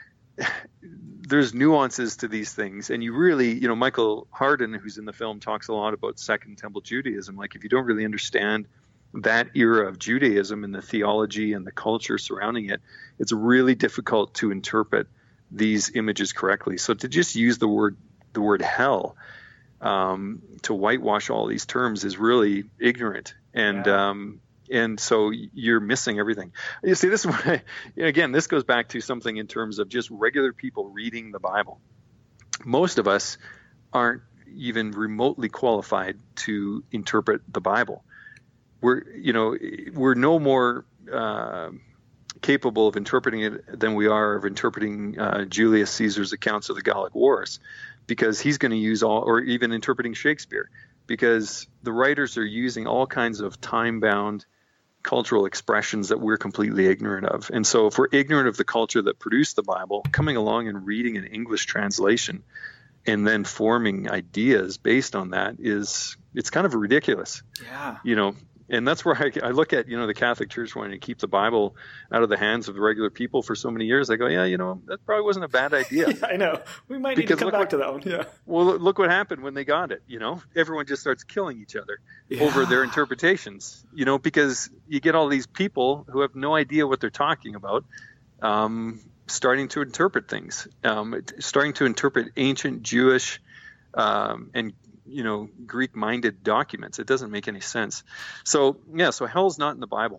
there's nuances to these things. And you really, you know, Michael Hardin, who's in the film, talks a lot about Second Temple Judaism. Like, if you don't really understand that era of Judaism and the theology and the culture surrounding it, it's really difficult to interpret these images correctly. So to just use the word the word hell um, to whitewash all these terms is really ignorant, and yeah. um, and so you're missing everything. You see, this is what I, again, this goes back to something in terms of just regular people reading the Bible. Most of us aren't even remotely qualified to interpret the Bible. We're, you know, we're no more uh, capable of interpreting it than we are of interpreting uh, Julius Caesar's accounts of the Gallic Wars, because he's going to use all, or even interpreting Shakespeare, because the writers are using all kinds of time-bound cultural expressions that we're completely ignorant of. And so if we're ignorant of the culture that produced the Bible, coming along and reading an English translation and then forming ideas based on that is, it's kind of ridiculous. Yeah. You know, and that's where I, I look at, you know, the Catholic Church wanting to keep the Bible out of the hands of the regular people for so many years. I go, yeah, you know, that probably wasn't a bad idea. Yeah, I know. We might need because to come back what, to that one. Yeah. Well, look what happened when they got it. You know, everyone just starts killing each other yeah. over their interpretations, you know, because you get all these people who have no idea what they're talking about, um, starting to interpret things, um, starting to interpret ancient Jewish um, and you know, Greek-minded documents. It doesn't make any sense. So, yeah, so hell's not in the Bible.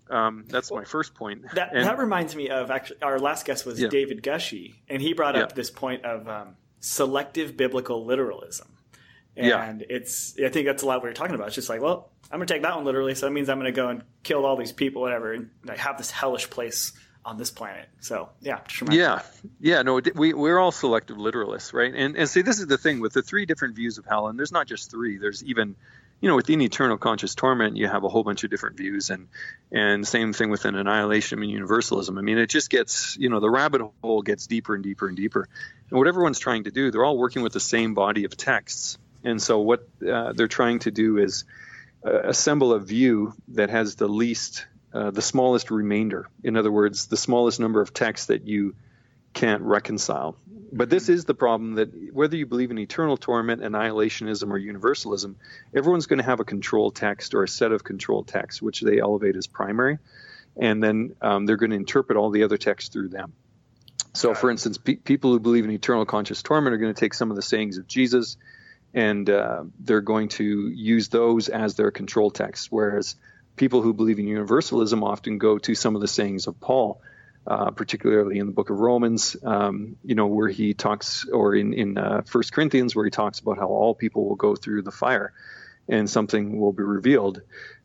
um, that's my first point. That, and, that reminds me of actually our last guest was yeah. David Gushy, and he brought yeah. up this point of um, selective biblical literalism. And yeah. it's, I think that's a lot what we're talking about. It's just like, well, I'm going to take that one literally, so that means I'm going to go and kill all these people, whatever, and I have this hellish place on this planet. So, yeah. Just remind yeah. Me. Yeah. No, we, we're all selective literalists, right? And, and see, this is the thing with the three different views of hell, and there's not just three. There's even, you know, within eternal conscious torment, you have a whole bunch of different views, and and same thing within annihilation and universalism. I mean, it just gets, you know, the rabbit hole gets deeper and deeper and deeper. And what everyone's trying to do, they're all working with the same body of texts. And so what uh, they're trying to do is uh, assemble a view that has the least, uh, the smallest remainder. In other words, the smallest number of texts that you can't reconcile. But this is the problem, that whether you believe in eternal torment, annihilationism, or universalism, everyone's going to have a control text or a set of control texts, which they elevate as primary. And then um, they're going to interpret all the other texts through them. So, for instance, pe- people who believe in eternal conscious torment are going to take some of the sayings of Jesus, and uh, they're going to use those as their control text, whereas people who believe in universalism often go to some of the sayings of Paul, uh, particularly in the book of Romans, um, you know, where he talks, or in, in uh, First Corinthians, where he talks about how all people will go through the fire and something will be revealed.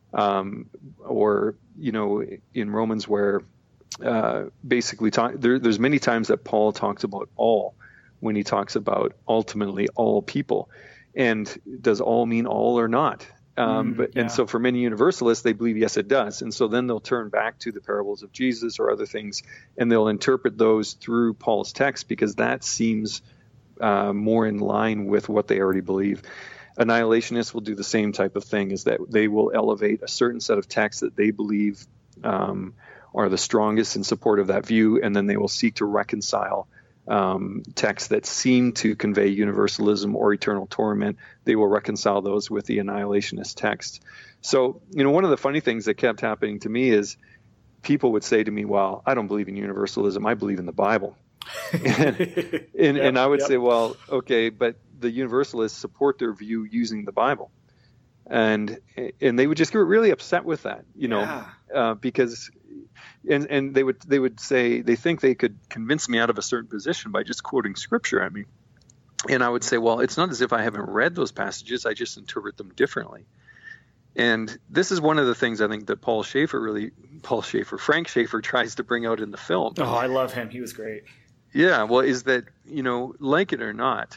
Um, or, you know, in Romans where uh, basically talk, there, there's many times that Paul talks about all when he talks about ultimately all people. And does all mean all or not? Um, Mm, but yeah. And so for many universalists, they believe, yes, it does. And so then they'll turn back to the parables of Jesus or other things, and they'll interpret those through Paul's text, because that seems uh, more in line with what they already believe. Annihilationists will do the same type of thing, is that they will elevate a certain set of texts that they believe um, are the strongest in support of that view, and then they will seek to reconcile um, texts that seem to convey universalism or eternal torment. They will reconcile those with the annihilationist text. So, you know, one of the funny things that kept happening to me is people would say to me, well, I don't believe in universalism, I believe in the Bible. and, and, Yep, and I would yep. say, well, okay, but the universalists support their view using the Bible. And and they would just get really upset with that, you know, Yeah. uh, because and and they would they would say they think they could convince me out of a certain position by just quoting scripture at me. And I would say, well, it's not as if I haven't read those passages, I just interpret them differently. And this is one of the things I think that Paul Schaefer really, Paul Schaefer, Frank Schaefer tries to bring out in the film. Oh, I love him. He was great. Yeah, well, is that, you know, like it or not,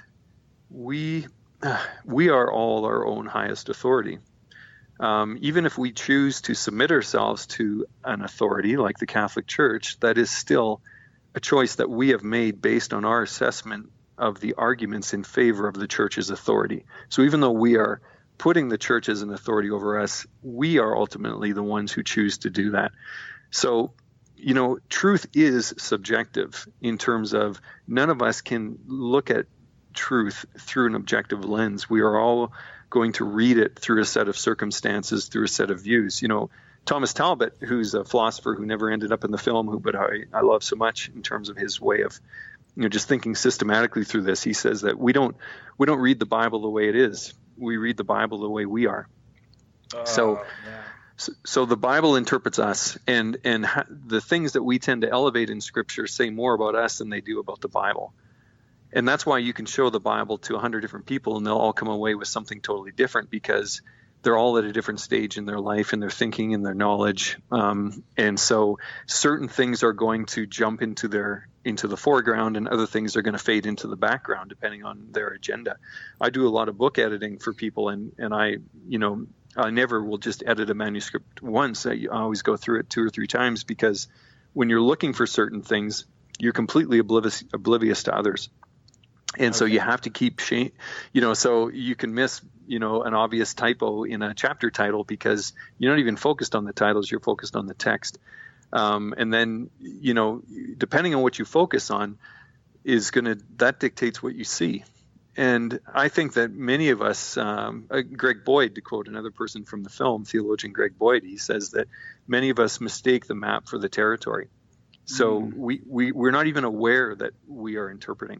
we we are all our own highest authority. Um, even if we choose to submit ourselves to an authority like the Catholic Church, that is still a choice that we have made based on our assessment of the arguments in favor of the Church's authority. So even though we are putting the Church as an authority over us, we are ultimately the ones who choose to do that. So, you know, truth is subjective in terms of none of us can look at truth through an objective lens. We are all going to read it through a set of circumstances, through a set of views. You know, Thomas Talbot, who's a philosopher who never ended up in the film, who but I, I love so much in terms of his way of, you know, just thinking systematically through this. He says that we don't we don't read the Bible the way it is. We read the Bible the way we are. Uh, So, yeah. so, so the Bible interprets us, and and ha- the things that we tend to elevate in Scripture say more about us than they do about the Bible. And that's why you can show the Bible to a hundred different people, and they'll all come away with something totally different, because they're all at a different stage in their life and their thinking and their knowledge. Um, and so certain things are going to jump into their into the foreground, and other things are going to fade into the background depending on their agenda. I do a lot of book editing for people, and, and I, you know, I never will just edit a manuscript once. I always go through it two or three times, because when you're looking for certain things, you're completely oblivious, oblivious to others. And okay. So you have to keep, sh- you know, so you can miss, you know, an obvious typo in a chapter title because you're not even focused on the titles, you're focused on the text. Um, and then, you know, depending on what you focus on is going to, that dictates what you see. And I think that many of us, um, uh, Greg Boyd, to quote another person from the film, theologian Greg Boyd, he says that many of us mistake the map for the territory. So mm. we, we, we're not even aware that we are interpreting.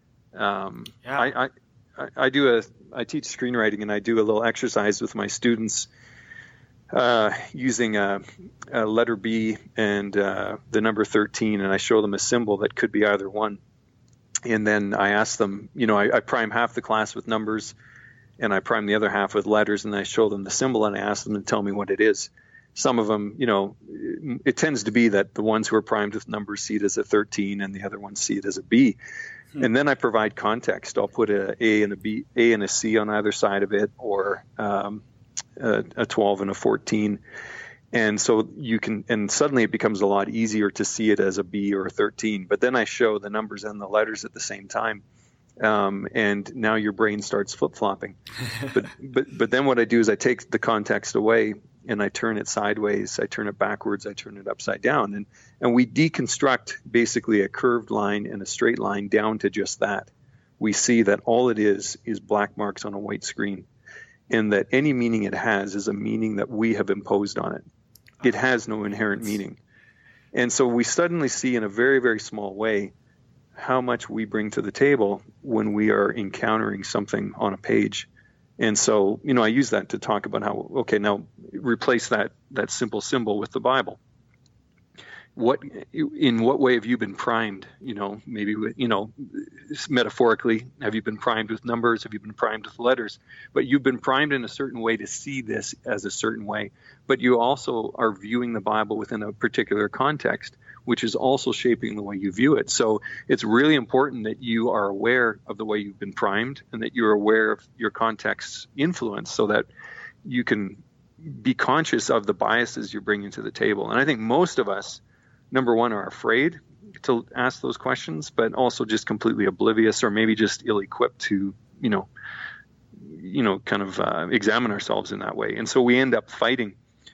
Um, yeah. I, I, I do a, I teach screenwriting, and I do a little exercise with my students uh, using a, a letter B and uh, the number thirteen, and I show them a symbol that could be either one. And then I ask them, you know, I, I prime half the class with numbers, and I prime the other half with letters, and I show them the symbol, and I ask them to tell me what it is. Some of them, you know, it, it tends to be that the ones who are primed with numbers see it as a thirteen, and the other ones see it as a B. Hmm. And then I provide context. I'll put a A and a B, A and a C on either side of it, or um, a, a twelve and a fourteen. And so you can, and suddenly it becomes a lot easier to see it as a B or a thirteen. But then I show the numbers and the letters at the same time. Um, and now your brain starts flip-flopping. but, but, but then what I do is I take the context away and I turn it sideways. I turn it backwards. I turn it upside down. And, and we deconstruct basically a curved line and a straight line down to just that. We see that all it is is black marks on a white screen, and that any meaning it has is a meaning that we have imposed on it. It has no inherent meaning. And so we suddenly see in a very, very small way how much we bring to the table when we are encountering something on a page. And so, you know, I use that to talk about how, okay, now replace that that simple symbol with the Bible. What, in what way have you been primed? You know, maybe with, you know, metaphorically, have you been primed with numbers? Have you been primed with letters? But you've been primed in a certain way to see this as a certain way. But you also are viewing the Bible within a particular context, which is also shaping the way you view it. So it's really important that you are aware of the way you've been primed, and that you're aware of your context's influence, so that you can be conscious of the biases you're bringing to the table. And I think most of us, number one, are afraid to ask those questions, but also just completely oblivious, or maybe just ill-equipped to, you know, you know, kind of uh, examine ourselves in that way. And so we end up fighting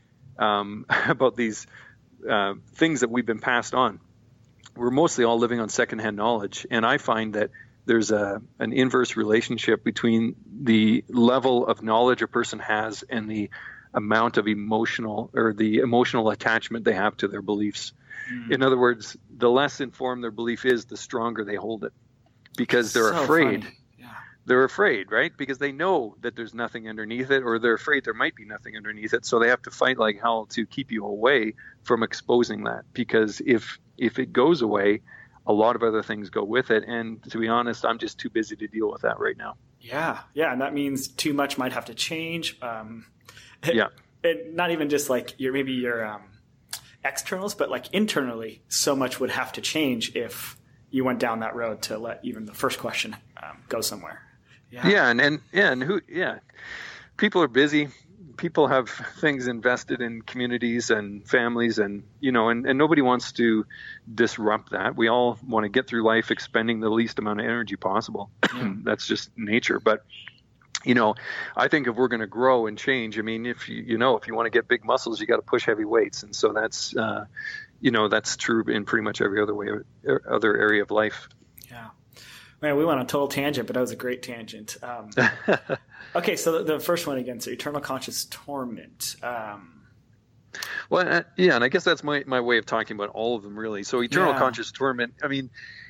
um, about these uh, things that we've been passed on. We're mostly all living on secondhand knowledge, and I find that there's a an inverse relationship between the level of knowledge a person has and the amount of emotional or the emotional attachment they have to their beliefs. Mm. In other words, the less informed their belief is, the stronger they hold it, because they're so afraid. Yeah. They're afraid, right? Because they know that there's nothing underneath it, or they're afraid there might be nothing underneath it. So they have to fight like hell to keep you away from exposing that. Because if if it goes away, a lot of other things go with it. And to be honest, I'm just too busy to deal with that right now. Yeah, yeah, and that means too much might have to change. Um, yeah, and not even just like your maybe your um, externals, but like internally, so much would have to change if you went down that road to let even the first question um, go somewhere. Yeah, yeah, and, and yeah, and who? Yeah, people are busy. People have things invested in communities and families, and you know, and, and nobody wants to disrupt that. We all want to get through life expending the least amount of energy possible. Yeah. That's just nature. But you know, I think if we're going to grow and change, I mean, if you you know, if you want to get big muscles, you got to push heavy weights, and so that's uh, you know, that's true in pretty much every other way, other area of life. Yeah. Man, we went on a total tangent, but that was a great tangent. Um, okay, so the, the first one again, so eternal conscious torment. Um, well, uh, yeah, and I guess that's my, my way of talking about all of them, really. So eternal yeah. conscious torment, I mean,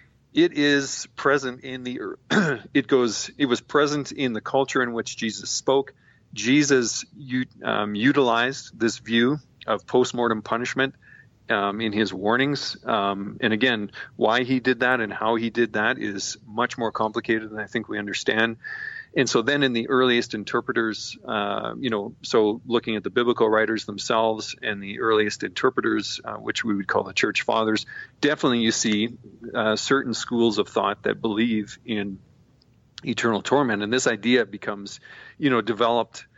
it is present in the, it goes, it was present in the culture in which Jesus spoke. Jesus um, utilized this view of postmortem punishment Um, in his warnings. Um, and again, why he did that and how he did that is much more complicated than I think we understand. And so then in the earliest interpreters, uh, you know, so looking at the biblical writers themselves and the earliest interpreters, uh, which we would call the church fathers, definitely you see uh, certain schools of thought that believe in eternal torment. And this idea becomes, you know, developed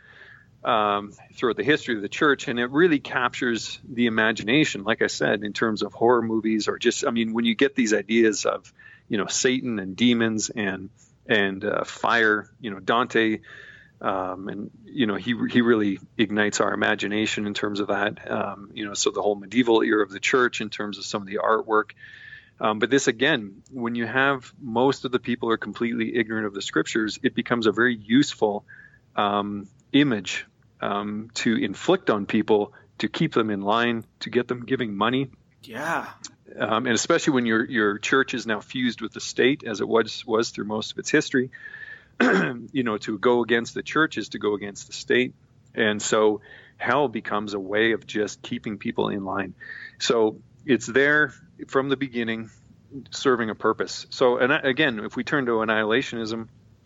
Um, throughout the history of the church, and it really captures the imagination, like I said, in terms of horror movies, or just, I mean, when you get these ideas of, you know, Satan and demons and and uh, fire, you know, Dante, um, and you know, he he really ignites our imagination in terms of that, um, you know, so the whole medieval era of the church in terms of some of the artwork. Um, but this, again, when you have most of the people are completely ignorant of the scriptures, it becomes a very useful um, image um, to inflict on people, to keep them in line, to get them giving money. Yeah. Um, and especially when your your church is now fused with the state, as it was was through most of its history, you know, to go against the church is to go against the state. And so hell becomes a way of just keeping people in line. So it's there from the beginning, serving a purpose. So, and again, if we turn to annihilationism,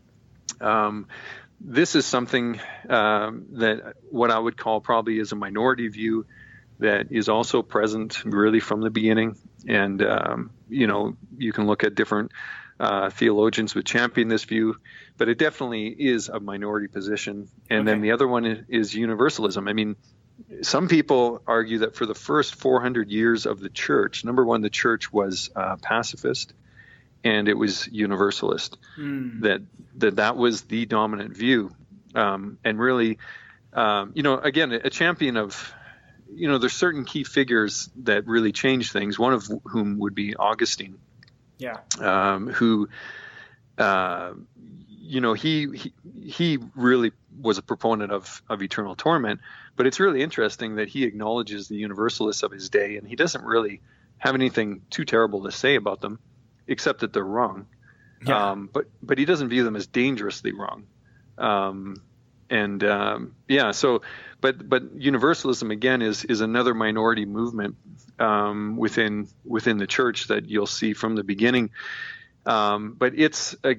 um, this is something um, that what I would call probably is a minority view that is also present really from the beginning. And, um, you know, you can look at different uh, theologians would champion this view, but it definitely is a minority position. And okay. then the other one is, is universalism. I mean, some people argue that for the first four hundred years of the church, number one, the church was uh, pacifist and it was universalist, mm. that, that that was the dominant view. Um, and really, um, you know, again, a champion of, you know, there's certain key figures that really change things, one of whom would be Augustine. Yeah. Um, who, uh, you know, he, he he really was a proponent of, of eternal torment, but it's really interesting that he acknowledges the universalists of his day, and he doesn't really have anything too terrible to say about them, except that they're wrong. Yeah. Um, but but he doesn't view them as dangerously wrong. Um, and um, yeah, so but but universalism again is is another minority movement um, within within the church that you'll see from the beginning. Um, but it's a,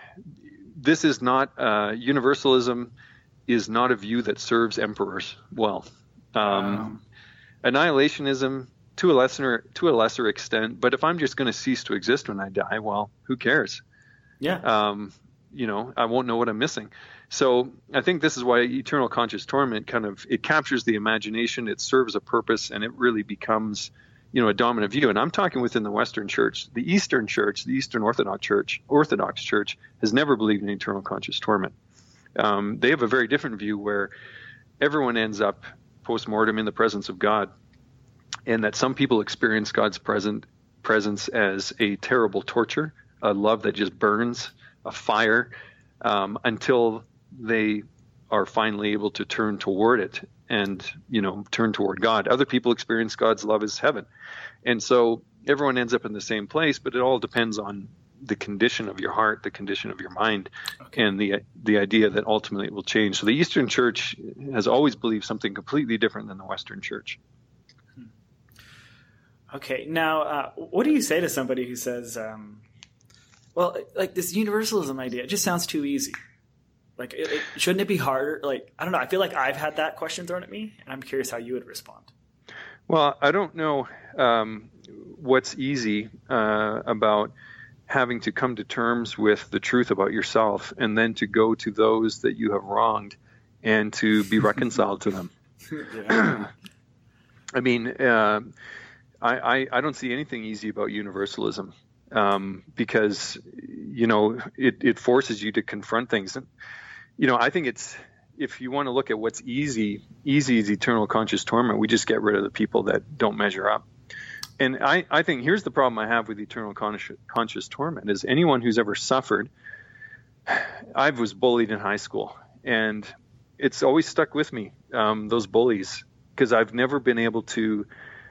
this is not uh, universalism is not a view that serves emperors well. Um, wow. Annihilationism to a lesser to a lesser extent, but if I'm just going to cease to exist when I die, well, who cares? Yeah. Um, you know, I won't know what I'm missing. So I think this is why eternal conscious torment kind of, it captures the imagination, it serves a purpose, and it really becomes, you know, a dominant view. And I'm talking within the Western Church. The Eastern Church, the Eastern Orthodox Church, Orthodox Church has never believed in eternal conscious torment. Um, they have a very different view where everyone ends up post-mortem in the presence of God, and that some people experience God's present presence as a terrible torture, a love that just burns, a fire, um, until they are finally able to turn toward it and, you know, turn toward God. Other people experience God's love as heaven. And so everyone ends up in the same place, but it all depends on the condition of your heart, the condition of your mind, okay. and the the idea that ultimately it will change. So the Eastern Church has always believed something completely different than the Western Church. Okay, now uh, what do you say to somebody who says, um, well, like this universalism idea, it just sounds too easy. Like, it, it, shouldn't it be harder? Like, I don't know. I feel like I've had that question thrown at me, and I'm curious how you would respond. Well, I don't know um, what's easy uh, about having to come to terms with the truth about yourself and then to go to those that you have wronged and to be reconciled to them. Yeah. I mean, uh, I, I, I don't see anything easy about universalism um, because, you know, it, it forces you to confront things. And, you know, I think it's, if you want to look at what's easy, easy is eternal conscious torment. We just get rid of the people that don't measure up. And I, I think here's the problem I have with eternal conscious, conscious torment is anyone who's ever suffered. I was bullied in high school, and it's always stuck with me, um, those bullies, because I've never been able to,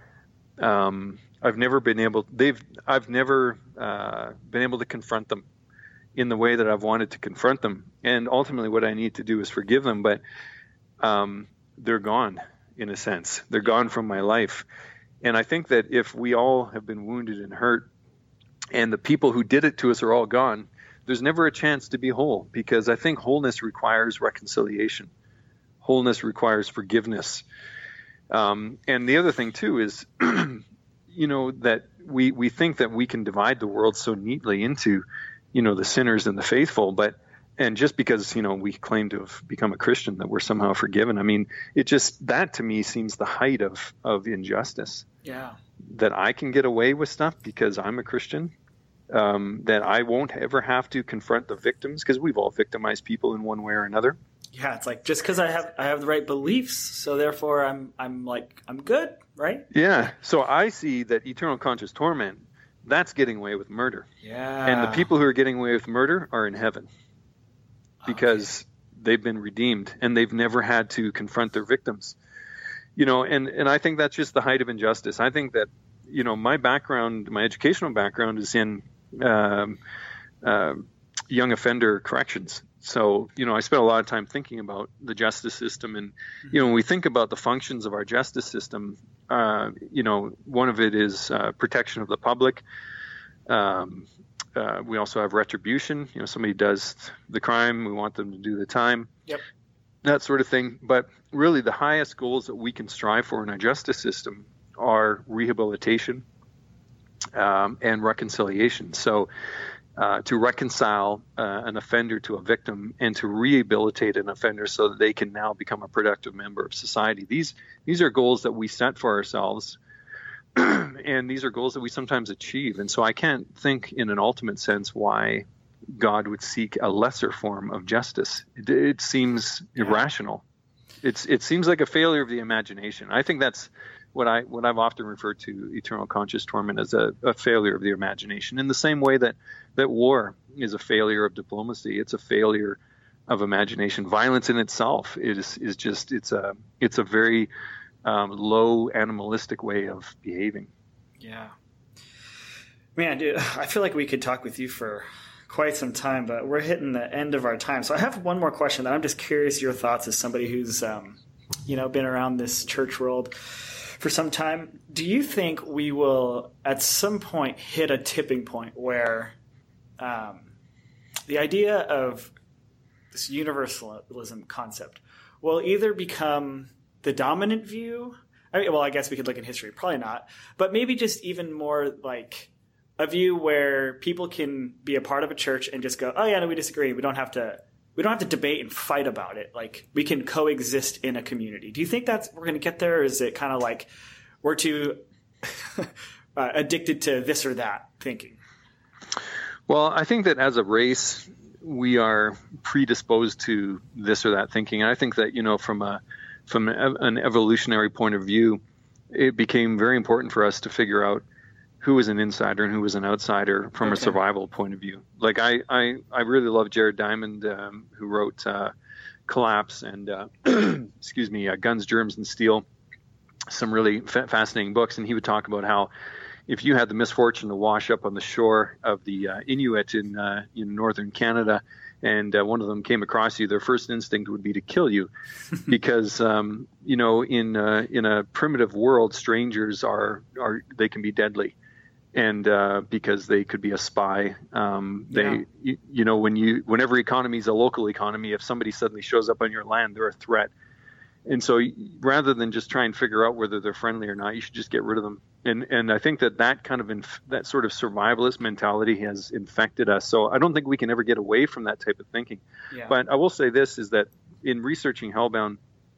um, I've never been able, they've, I've never uh, been able to confront them in the way that I've wanted to confront them. And ultimately what I need to do is forgive them, but um, they're gone in a sense. They're gone from my life. And I think that if we all have been wounded and hurt and the people who did it to us are all gone, there's never a chance to be whole, because I think wholeness requires reconciliation. Wholeness requires forgiveness. Um, and the other thing too is, you know, that we, we think that we can divide the world so neatly into, you know, the sinners and the faithful, but and just because, you know, we claim to have become a Christian that we're somehow forgiven. I mean, it just, that to me seems the height of, of injustice. Yeah. That I can get away with stuff because I'm a Christian, um, that I won't ever have to confront the victims, because we've all victimized people in one way or another. Yeah, it's like, just because I have I have the right beliefs, so therefore I'm I'm like, I'm good, right? Yeah. So I see that eternal conscious torment, that's getting away with murder. Yeah. And the people who are getting away with murder are in heaven. Because okay. they've been redeemed and they've never had to confront their victims, you know, and, and I think that's just the height of injustice. I think that, you know, my background, my educational background is in um, uh, young offender corrections. So, you know, I spent a lot of time thinking about the justice system. And, you know, when we think about the functions of our justice system, uh, you know, one of it is uh, protection of the public. Um, uh, we also have retribution. You know, somebody does the crime, we want them to do the time. Yep. That sort of thing. But really the highest goals that we can strive for in our justice system are rehabilitation um, and reconciliation. So uh, to reconcile uh, an offender to a victim and to rehabilitate an offender so that they can now become a productive member of society. These these are goals that we set for ourselves, and these are goals that we sometimes achieve. And so I can't think in an ultimate sense why God would seek a lesser form of justice. It, it seems yeah. irrational. It's it seems like a failure of the imagination. I think that's what I what I've often referred to eternal conscious torment as a, a failure of the imagination. In the same way that that war is a failure of diplomacy, it's a failure of imagination. Violence in itself is is just it's a it's a very um, low animalistic way of behaving. Yeah, man, dude, I feel like we could talk with you for quite some time, but we're hitting the end of our time. So I have one more question that I'm just curious your thoughts as somebody who's um, you know been around this church world for some time. Do you think we will at some point hit a tipping point where um, the idea of this universalism concept will either become the dominant view? I mean, well, I guess we could look in history, probably not, but maybe just even more like a view where people can be a part of a church and just go, oh yeah, no, we disagree. We don't have to We don't have to debate and fight about it. Like, we can coexist in a community. Do you think that's we're going to get there? Or is it kind of like we're too uh, addicted to this or that thinking? Well, I think that as a race, we are predisposed to this or that thinking. And I think that, you know, from a from an evolutionary point of view, it became very important for us to figure out who was an insider and who was an outsider from okay. a survival point of view. Like I, I, I really love Jared Diamond, um, who wrote uh, Collapse and, uh, excuse me, uh, Guns, Germs, and Steel, some really fa- fascinating books. And he would talk about how if you had the misfortune to wash up on the shore of the uh, Inuit in, uh, in northern Canada, and uh, one of them came across you, their first instinct would be to kill you, because um, you know, in uh, in a primitive world, strangers are are they can be deadly. And uh, because they could be a spy, um, they, yeah. you, you know, when you, whenever economy is a local economy, if somebody suddenly shows up on your land, they're a threat. And so, rather than just try and figure out whether they're friendly or not, you should just get rid of them. And and I think that that kind of inf- that sort of survivalist mentality has infected us. So I don't think we can ever get away from that type of thinking. Yeah. But I will say this is that in researching Hellbound,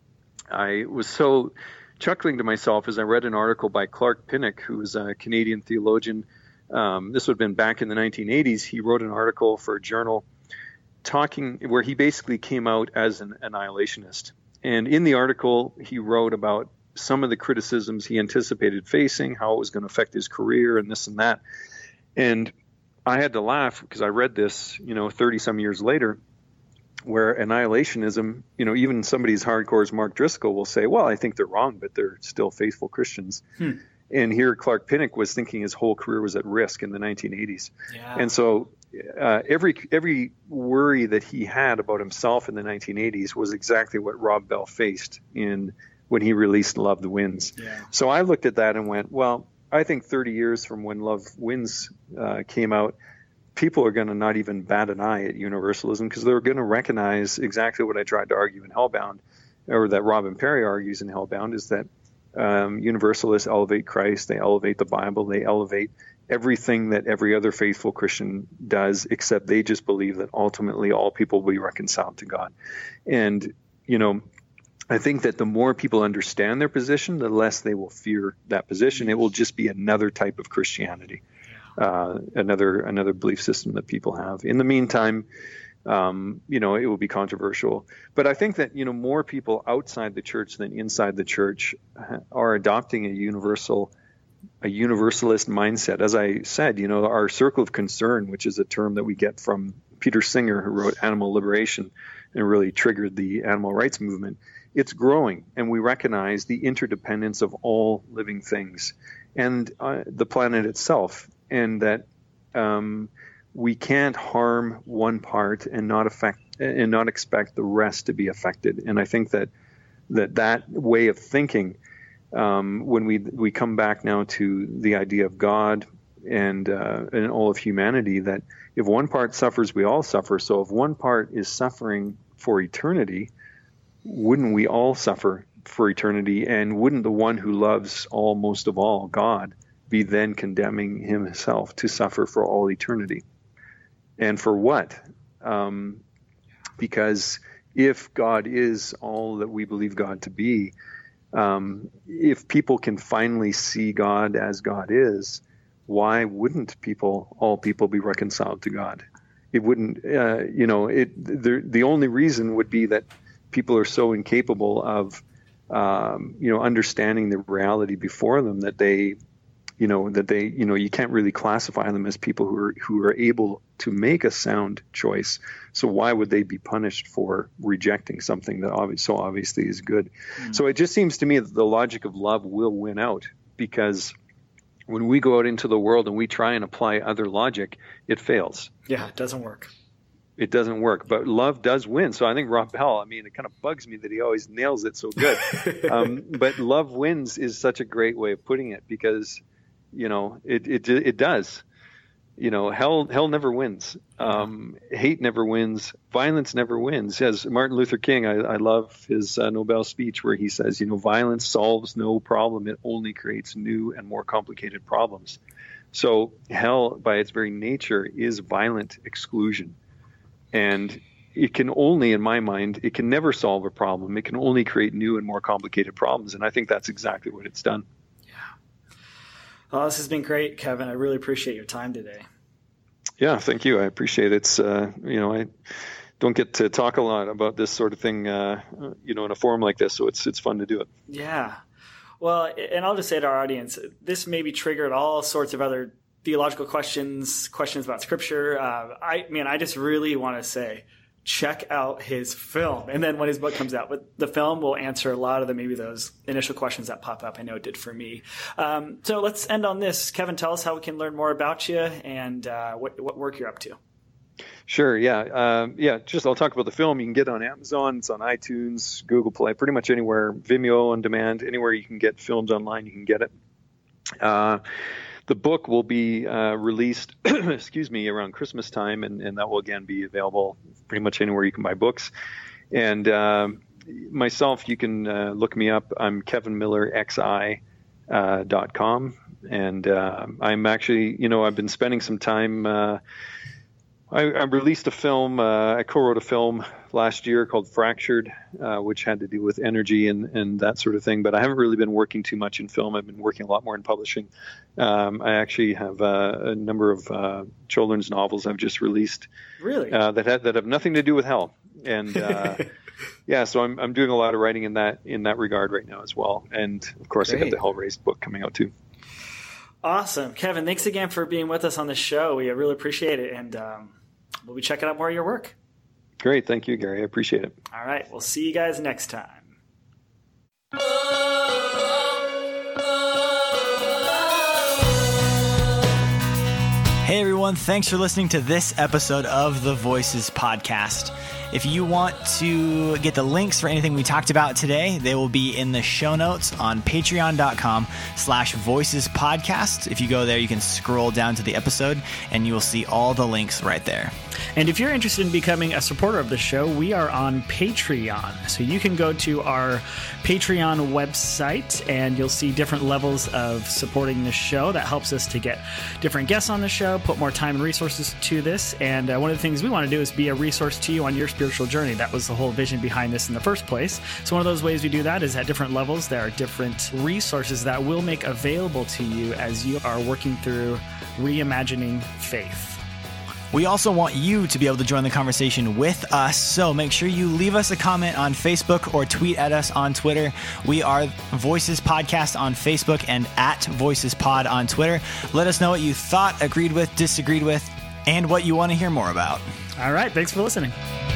I was so chuckling to myself as I read an article by Clark Pinnock, who is a Canadian theologian. Um, this would have been back in the nineteen eighties. He wrote an article for a journal talking where he basically came out as an annihilationist. And in the article, he wrote about some of the criticisms he anticipated facing, how it was going to affect his career and this and that. And I had to laugh because I read this, you know, thirty some years later, where annihilationism, you know, even somebody as hardcore as Mark Driscoll will say, well, I think they're wrong, but they're still faithful Christians. Hmm. And here Clark Pinnock was thinking his whole career was at risk in the nineteen eighties. Yeah. And so uh, every every worry that he had about himself in the nineteen eighties was exactly what Rob Bell faced in when he released Love Wins. Yeah. So I looked at that and went, well, I think thirty years from when Love Wins uh, came out, people are going to not even bat an eye at universalism because they're going to recognize exactly what I tried to argue in Hellbound, or that Robin Perry argues in Hellbound, is that um, universalists elevate Christ, they elevate the Bible, they elevate everything that every other faithful Christian does, except they just believe that ultimately all people will be reconciled to God. And, you know, I think that the more people understand their position, the less they will fear that position. It will just be another type of Christianity. Uh, another another belief system that people have. In the meantime, um, you know, it will be controversial. But I think that, you know, more people outside the church than inside the church are adopting a universal, a universalist mindset. As I said, you know, our circle of concern, which is a term that we get from Peter Singer, who wrote Animal Liberation and really triggered the animal rights movement, it's growing, and we recognize the interdependence of all living things and uh, the planet itself. And that um, we can't harm one part and not affect and not expect the rest to be affected. And I think that that that way of thinking, um, when we we come back now to the idea of God and uh, and all of humanity, that if one part suffers, we all suffer. So if one part is suffering for eternity, wouldn't we all suffer for eternity? And wouldn't the one who loves all most of all, God, be then condemning himself to suffer for all eternity? And for what? Um, because if God is all that we believe God to be, um, if people can finally see God as God is, why wouldn't people, all people, be reconciled to God? It wouldn't, uh, you know, it. The, the only reason would be that people are so incapable of, um, you know, understanding the reality before them that they, you know, that they, you know, you can't really classify them as people who are who are able to make a sound choice. So why would they be punished for rejecting something that obvi- so obviously is good? Mm-hmm. So it just seems to me that the logic of love will win out, because when we go out into the world and we try and apply other logic, it fails. Yeah, it doesn't work. It doesn't work, but love does win. So I think Rob Bell, I mean, it kind of bugs me that he always nails it so good. um, but love wins is such a great way of putting it, because, you know, it it it does. You know, hell hell never wins. Um, hate never wins. Violence never wins. As Martin Luther King, I, I love his uh, Nobel speech where he says, you know, violence solves no problem. It only creates new and more complicated problems. So hell, by its very nature, is violent exclusion. And it can only, in my mind, it can never solve a problem. It can only create new and more complicated problems. And I think that's exactly what it's done. Well, this has been great, Kevin. I really appreciate your time today. Yeah, thank you. I appreciate it. It's, uh, you know, I don't get to talk a lot about this sort of thing, uh, you know, in a forum like this. So it's it's fun to do it. Yeah. Well, and I'll just say to our audience, this maybe triggered all sorts of other theological questions, questions about Scripture. Uh, I mean, I just really want to say, check out his film. And then when his book comes out, but the film will answer a lot of the, maybe those initial questions that pop up. I know it did for me. Um, so let's end on this. Kevin, tell us how we can learn more about you and uh, what, what work you're up to. Sure. Yeah. Um, yeah. Just I'll talk about the film. You can get it on Amazon. It's on iTunes, Google Play, pretty much anywhere, Vimeo on demand, anywhere you can get films online, you can get it. Uh, The book will be uh, released, excuse me, around Christmas time, and, and that will again be available pretty much anywhere you can buy books. And uh, myself, you can uh, look me up. I'm Kevin Miller X I dot com, and uh, I'm actually, you know, I've been spending some time. Uh, I, I released a film. Uh, I co-wrote a film last year called Fractured, uh, which had to do with energy and, and that sort of thing. But I haven't really been working too much in film. I've been working a lot more in publishing. Um, I actually have uh, a number of uh, children's novels I've just released. Really? Uh, that have, that have nothing to do with hell. And uh, yeah, so I'm I'm doing a lot of writing in that in that regard right now as well. And of course, Great. I got the Hell Raised book coming out too. Awesome, Kevin. Thanks again for being with us on the show. We really appreciate it, and um, we'll be checking out more of your work. Great. Thank you, Gary. I appreciate it. All right. We'll see you guys next time. Hey, everyone. Thanks for listening to this episode of the Voices Podcast. If you want to get the links for anything we talked about today, they will be in the show notes on patreon.com slash voices podcast. If you go there, you can scroll down to the episode and you will see all the links right there. And if you're interested in becoming a supporter of the show, we are on Patreon. So you can go to our Patreon website and you'll see different levels of supporting the show. That helps us to get different guests on the show, put more time and resources to this. And uh, one of the things we want to do is be a resource to you on your spiritual journey. That was the whole vision behind this in the first place. So one of those ways we do that is at different levels. There are different resources that we'll make available to you as you are working through reimagining faith. We also want you to be able to join the conversation with us, so make sure you leave us a comment on Facebook or tweet at us on Twitter. We are Voices Podcast on Facebook and at Voices Pod on Twitter. Let us know what you thought, agreed with, disagreed with, and what you want to hear more about. All right. Thanks for listening.